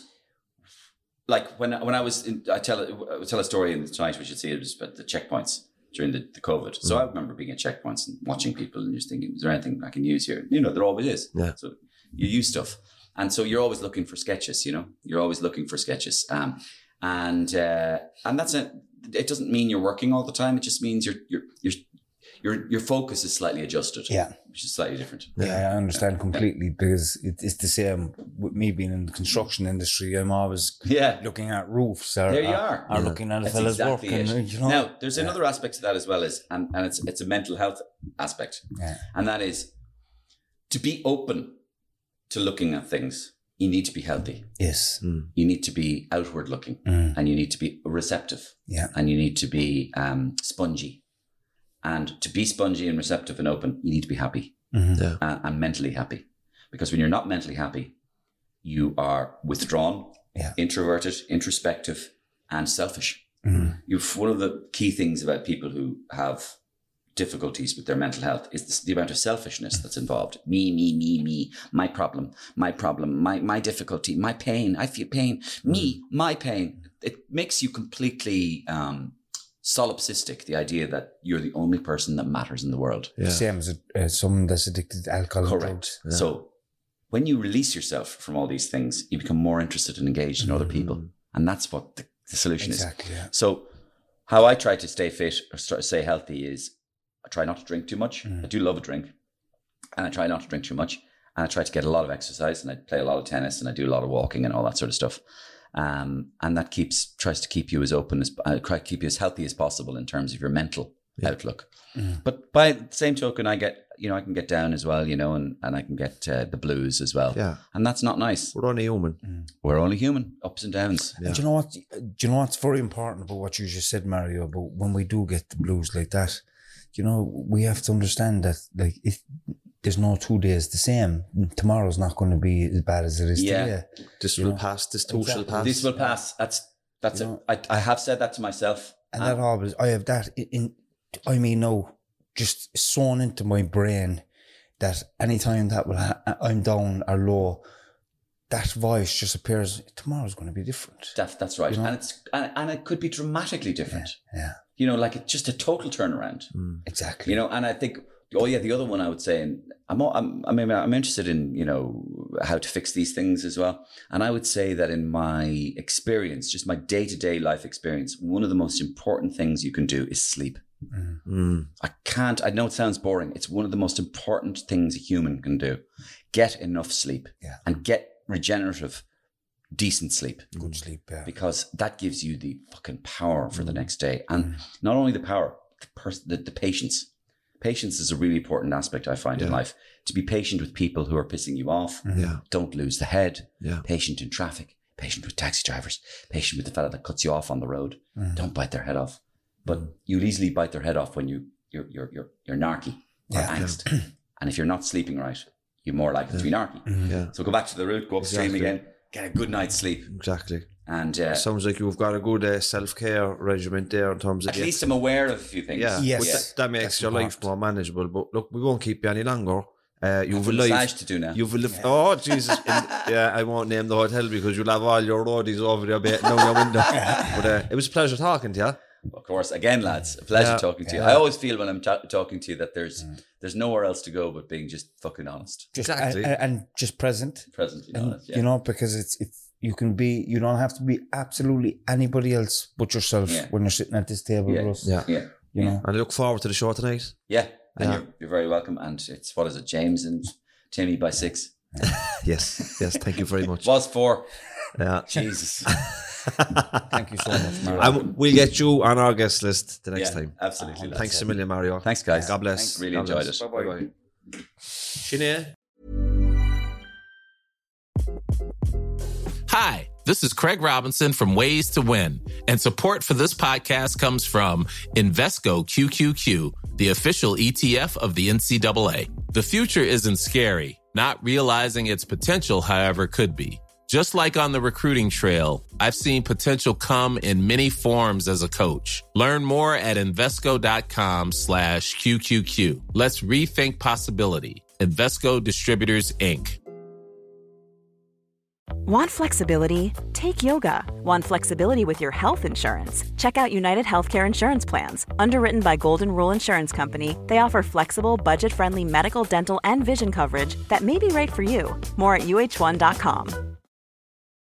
like when I was I tell a story in Tonight We Should See It was about the checkpoints during the COVID. So I remember being at checkpoints and watching people and just thinking, is there anything I can use here? There always is. Yeah. So you use stuff. And so you're always looking for sketches, you're always looking for sketches. And that's it doesn't mean you're working all the time. It just means your focus is slightly adjusted. Yeah. Which is slightly different. Yeah, I understand completely because it's the same with me being in the construction industry. I'm always looking at roofs or looking at a fella's work. Now, there's another aspect to that as well, and it's a mental health aspect. Yeah. And that is to be open to looking at things. You need to be healthy. Yes. You need to be outward looking and you need to be receptive. Yeah. And you need to be spongy. And to be spongy and receptive and open, you need to be happy and mentally happy. Because when you're not mentally happy, you are withdrawn, introverted, introspective, and selfish. One of the key things about people who have difficulties with their mental health is the amount of selfishness that's involved. Me, my problem, my difficulty, my pain. I feel pain. Me, my pain. It makes you completely solipsistic, the idea that you're the only person that matters in the world. Yeah. Same as someone that's addicted to alcohol and drugs. Correct. So when you release yourself from all these things, you become more interested and engaged in other people. And that's what the solution is. Exactly, yeah. So how I try to stay fit or stay healthy is I try not to drink too much. I do love a drink, and I try not to drink too much. And I try to get a lot of exercise, and I play a lot of tennis, and I do a lot of walking and all that sort of stuff. And that tries to keep you as open as, keep you as healthy as possible in terms of your mental outlook. But by the same token, I can get down as well, and I can get the blues as well. Yeah. And that's not nice. We're only human. We're only human, ups and downs. Yeah. And do you know what's very important about what you just said, Mario, about when we do get the blues like that, we have to understand that there's no 2 days the same. Tomorrow's not going to be as bad as it is today. This will pass. This too shall pass. This will pass. That's it. I have said that to myself. And that always, I have that just sewn into my brain that anytime that I'm down or low, that voice just appears. Tomorrow's going to be different. That's right, and it could be dramatically different. Yeah. Like it's just a total turnaround. Exactly. And I think, the other one I would say, and I'm interested in, how to fix these things as well. And I would say that in my experience, just my day-to-day life experience, one of the most important things you can do is sleep. I know it sounds boring. It's one of the most important things a human can do. Get enough sleep and get regenerative, decent sleep. Good sleep, yeah. Because that gives you the fucking power for the next day. And not only the power, the patience. Patience is a really important aspect I find in life. To be patient with people who are pissing you off. Don't lose the head. Patient in traffic. Patient with taxi drivers. Patient with the fella that cuts you off on the road. Don't bite their head off. But you'll easily bite their head off when you're narky or angst. And if you're not sleeping right, you're more likely to be narky. So go back to the root, go upstream again, get a good night's sleep. Exactly. And sounds like you've got a good self-care regiment there in terms of... At least I'm aware of a few things. Yeah, yes. That makes your life more manageable. But look, we won't keep you any longer. You've a massage to do now. Oh, Jesus. I won't name the hotel because you'll have all your roadies over your bed now your window. But it was a pleasure talking to you. Of course, again, lads, a pleasure talking to you. I always feel when I'm talking to you that there's nowhere else to go but being just fucking honest. Exactly. And just present. Honest, because it's you don't have to be absolutely anybody else but yourself when you're sitting at this table with us. And I look forward to the show tonight. Yeah, and you're very welcome. And it's, what is it, James and Timmy by 6? Yes, thank you very much. Was 4. Yeah. Jesus. Thank you so much, Mario. We'll get you on our guest list the next time. Absolutely. Thanks a million, Mario. Thanks, guys. God bless. Thanks. Really enjoyed it. Bye-bye. Sinead. Hi, this is Craig Robinson from Ways to Win, and support for this podcast comes from Invesco QQQ, the official ETF of the NCAA. The future isn't scary. Not realizing its potential, however, could be. Just like on the recruiting trail, I've seen potential come in many forms as a coach. Learn more at Invesco.com/QQQ. Let's rethink possibility. Invesco Distributors, Inc. Want flexibility? Take yoga. Want flexibility with your health insurance? Check out United Healthcare Insurance Plans. Underwritten by Golden Rule Insurance Company, they offer flexible, budget-friendly medical, dental, and vision coverage that may be right for you. More at UH1.com.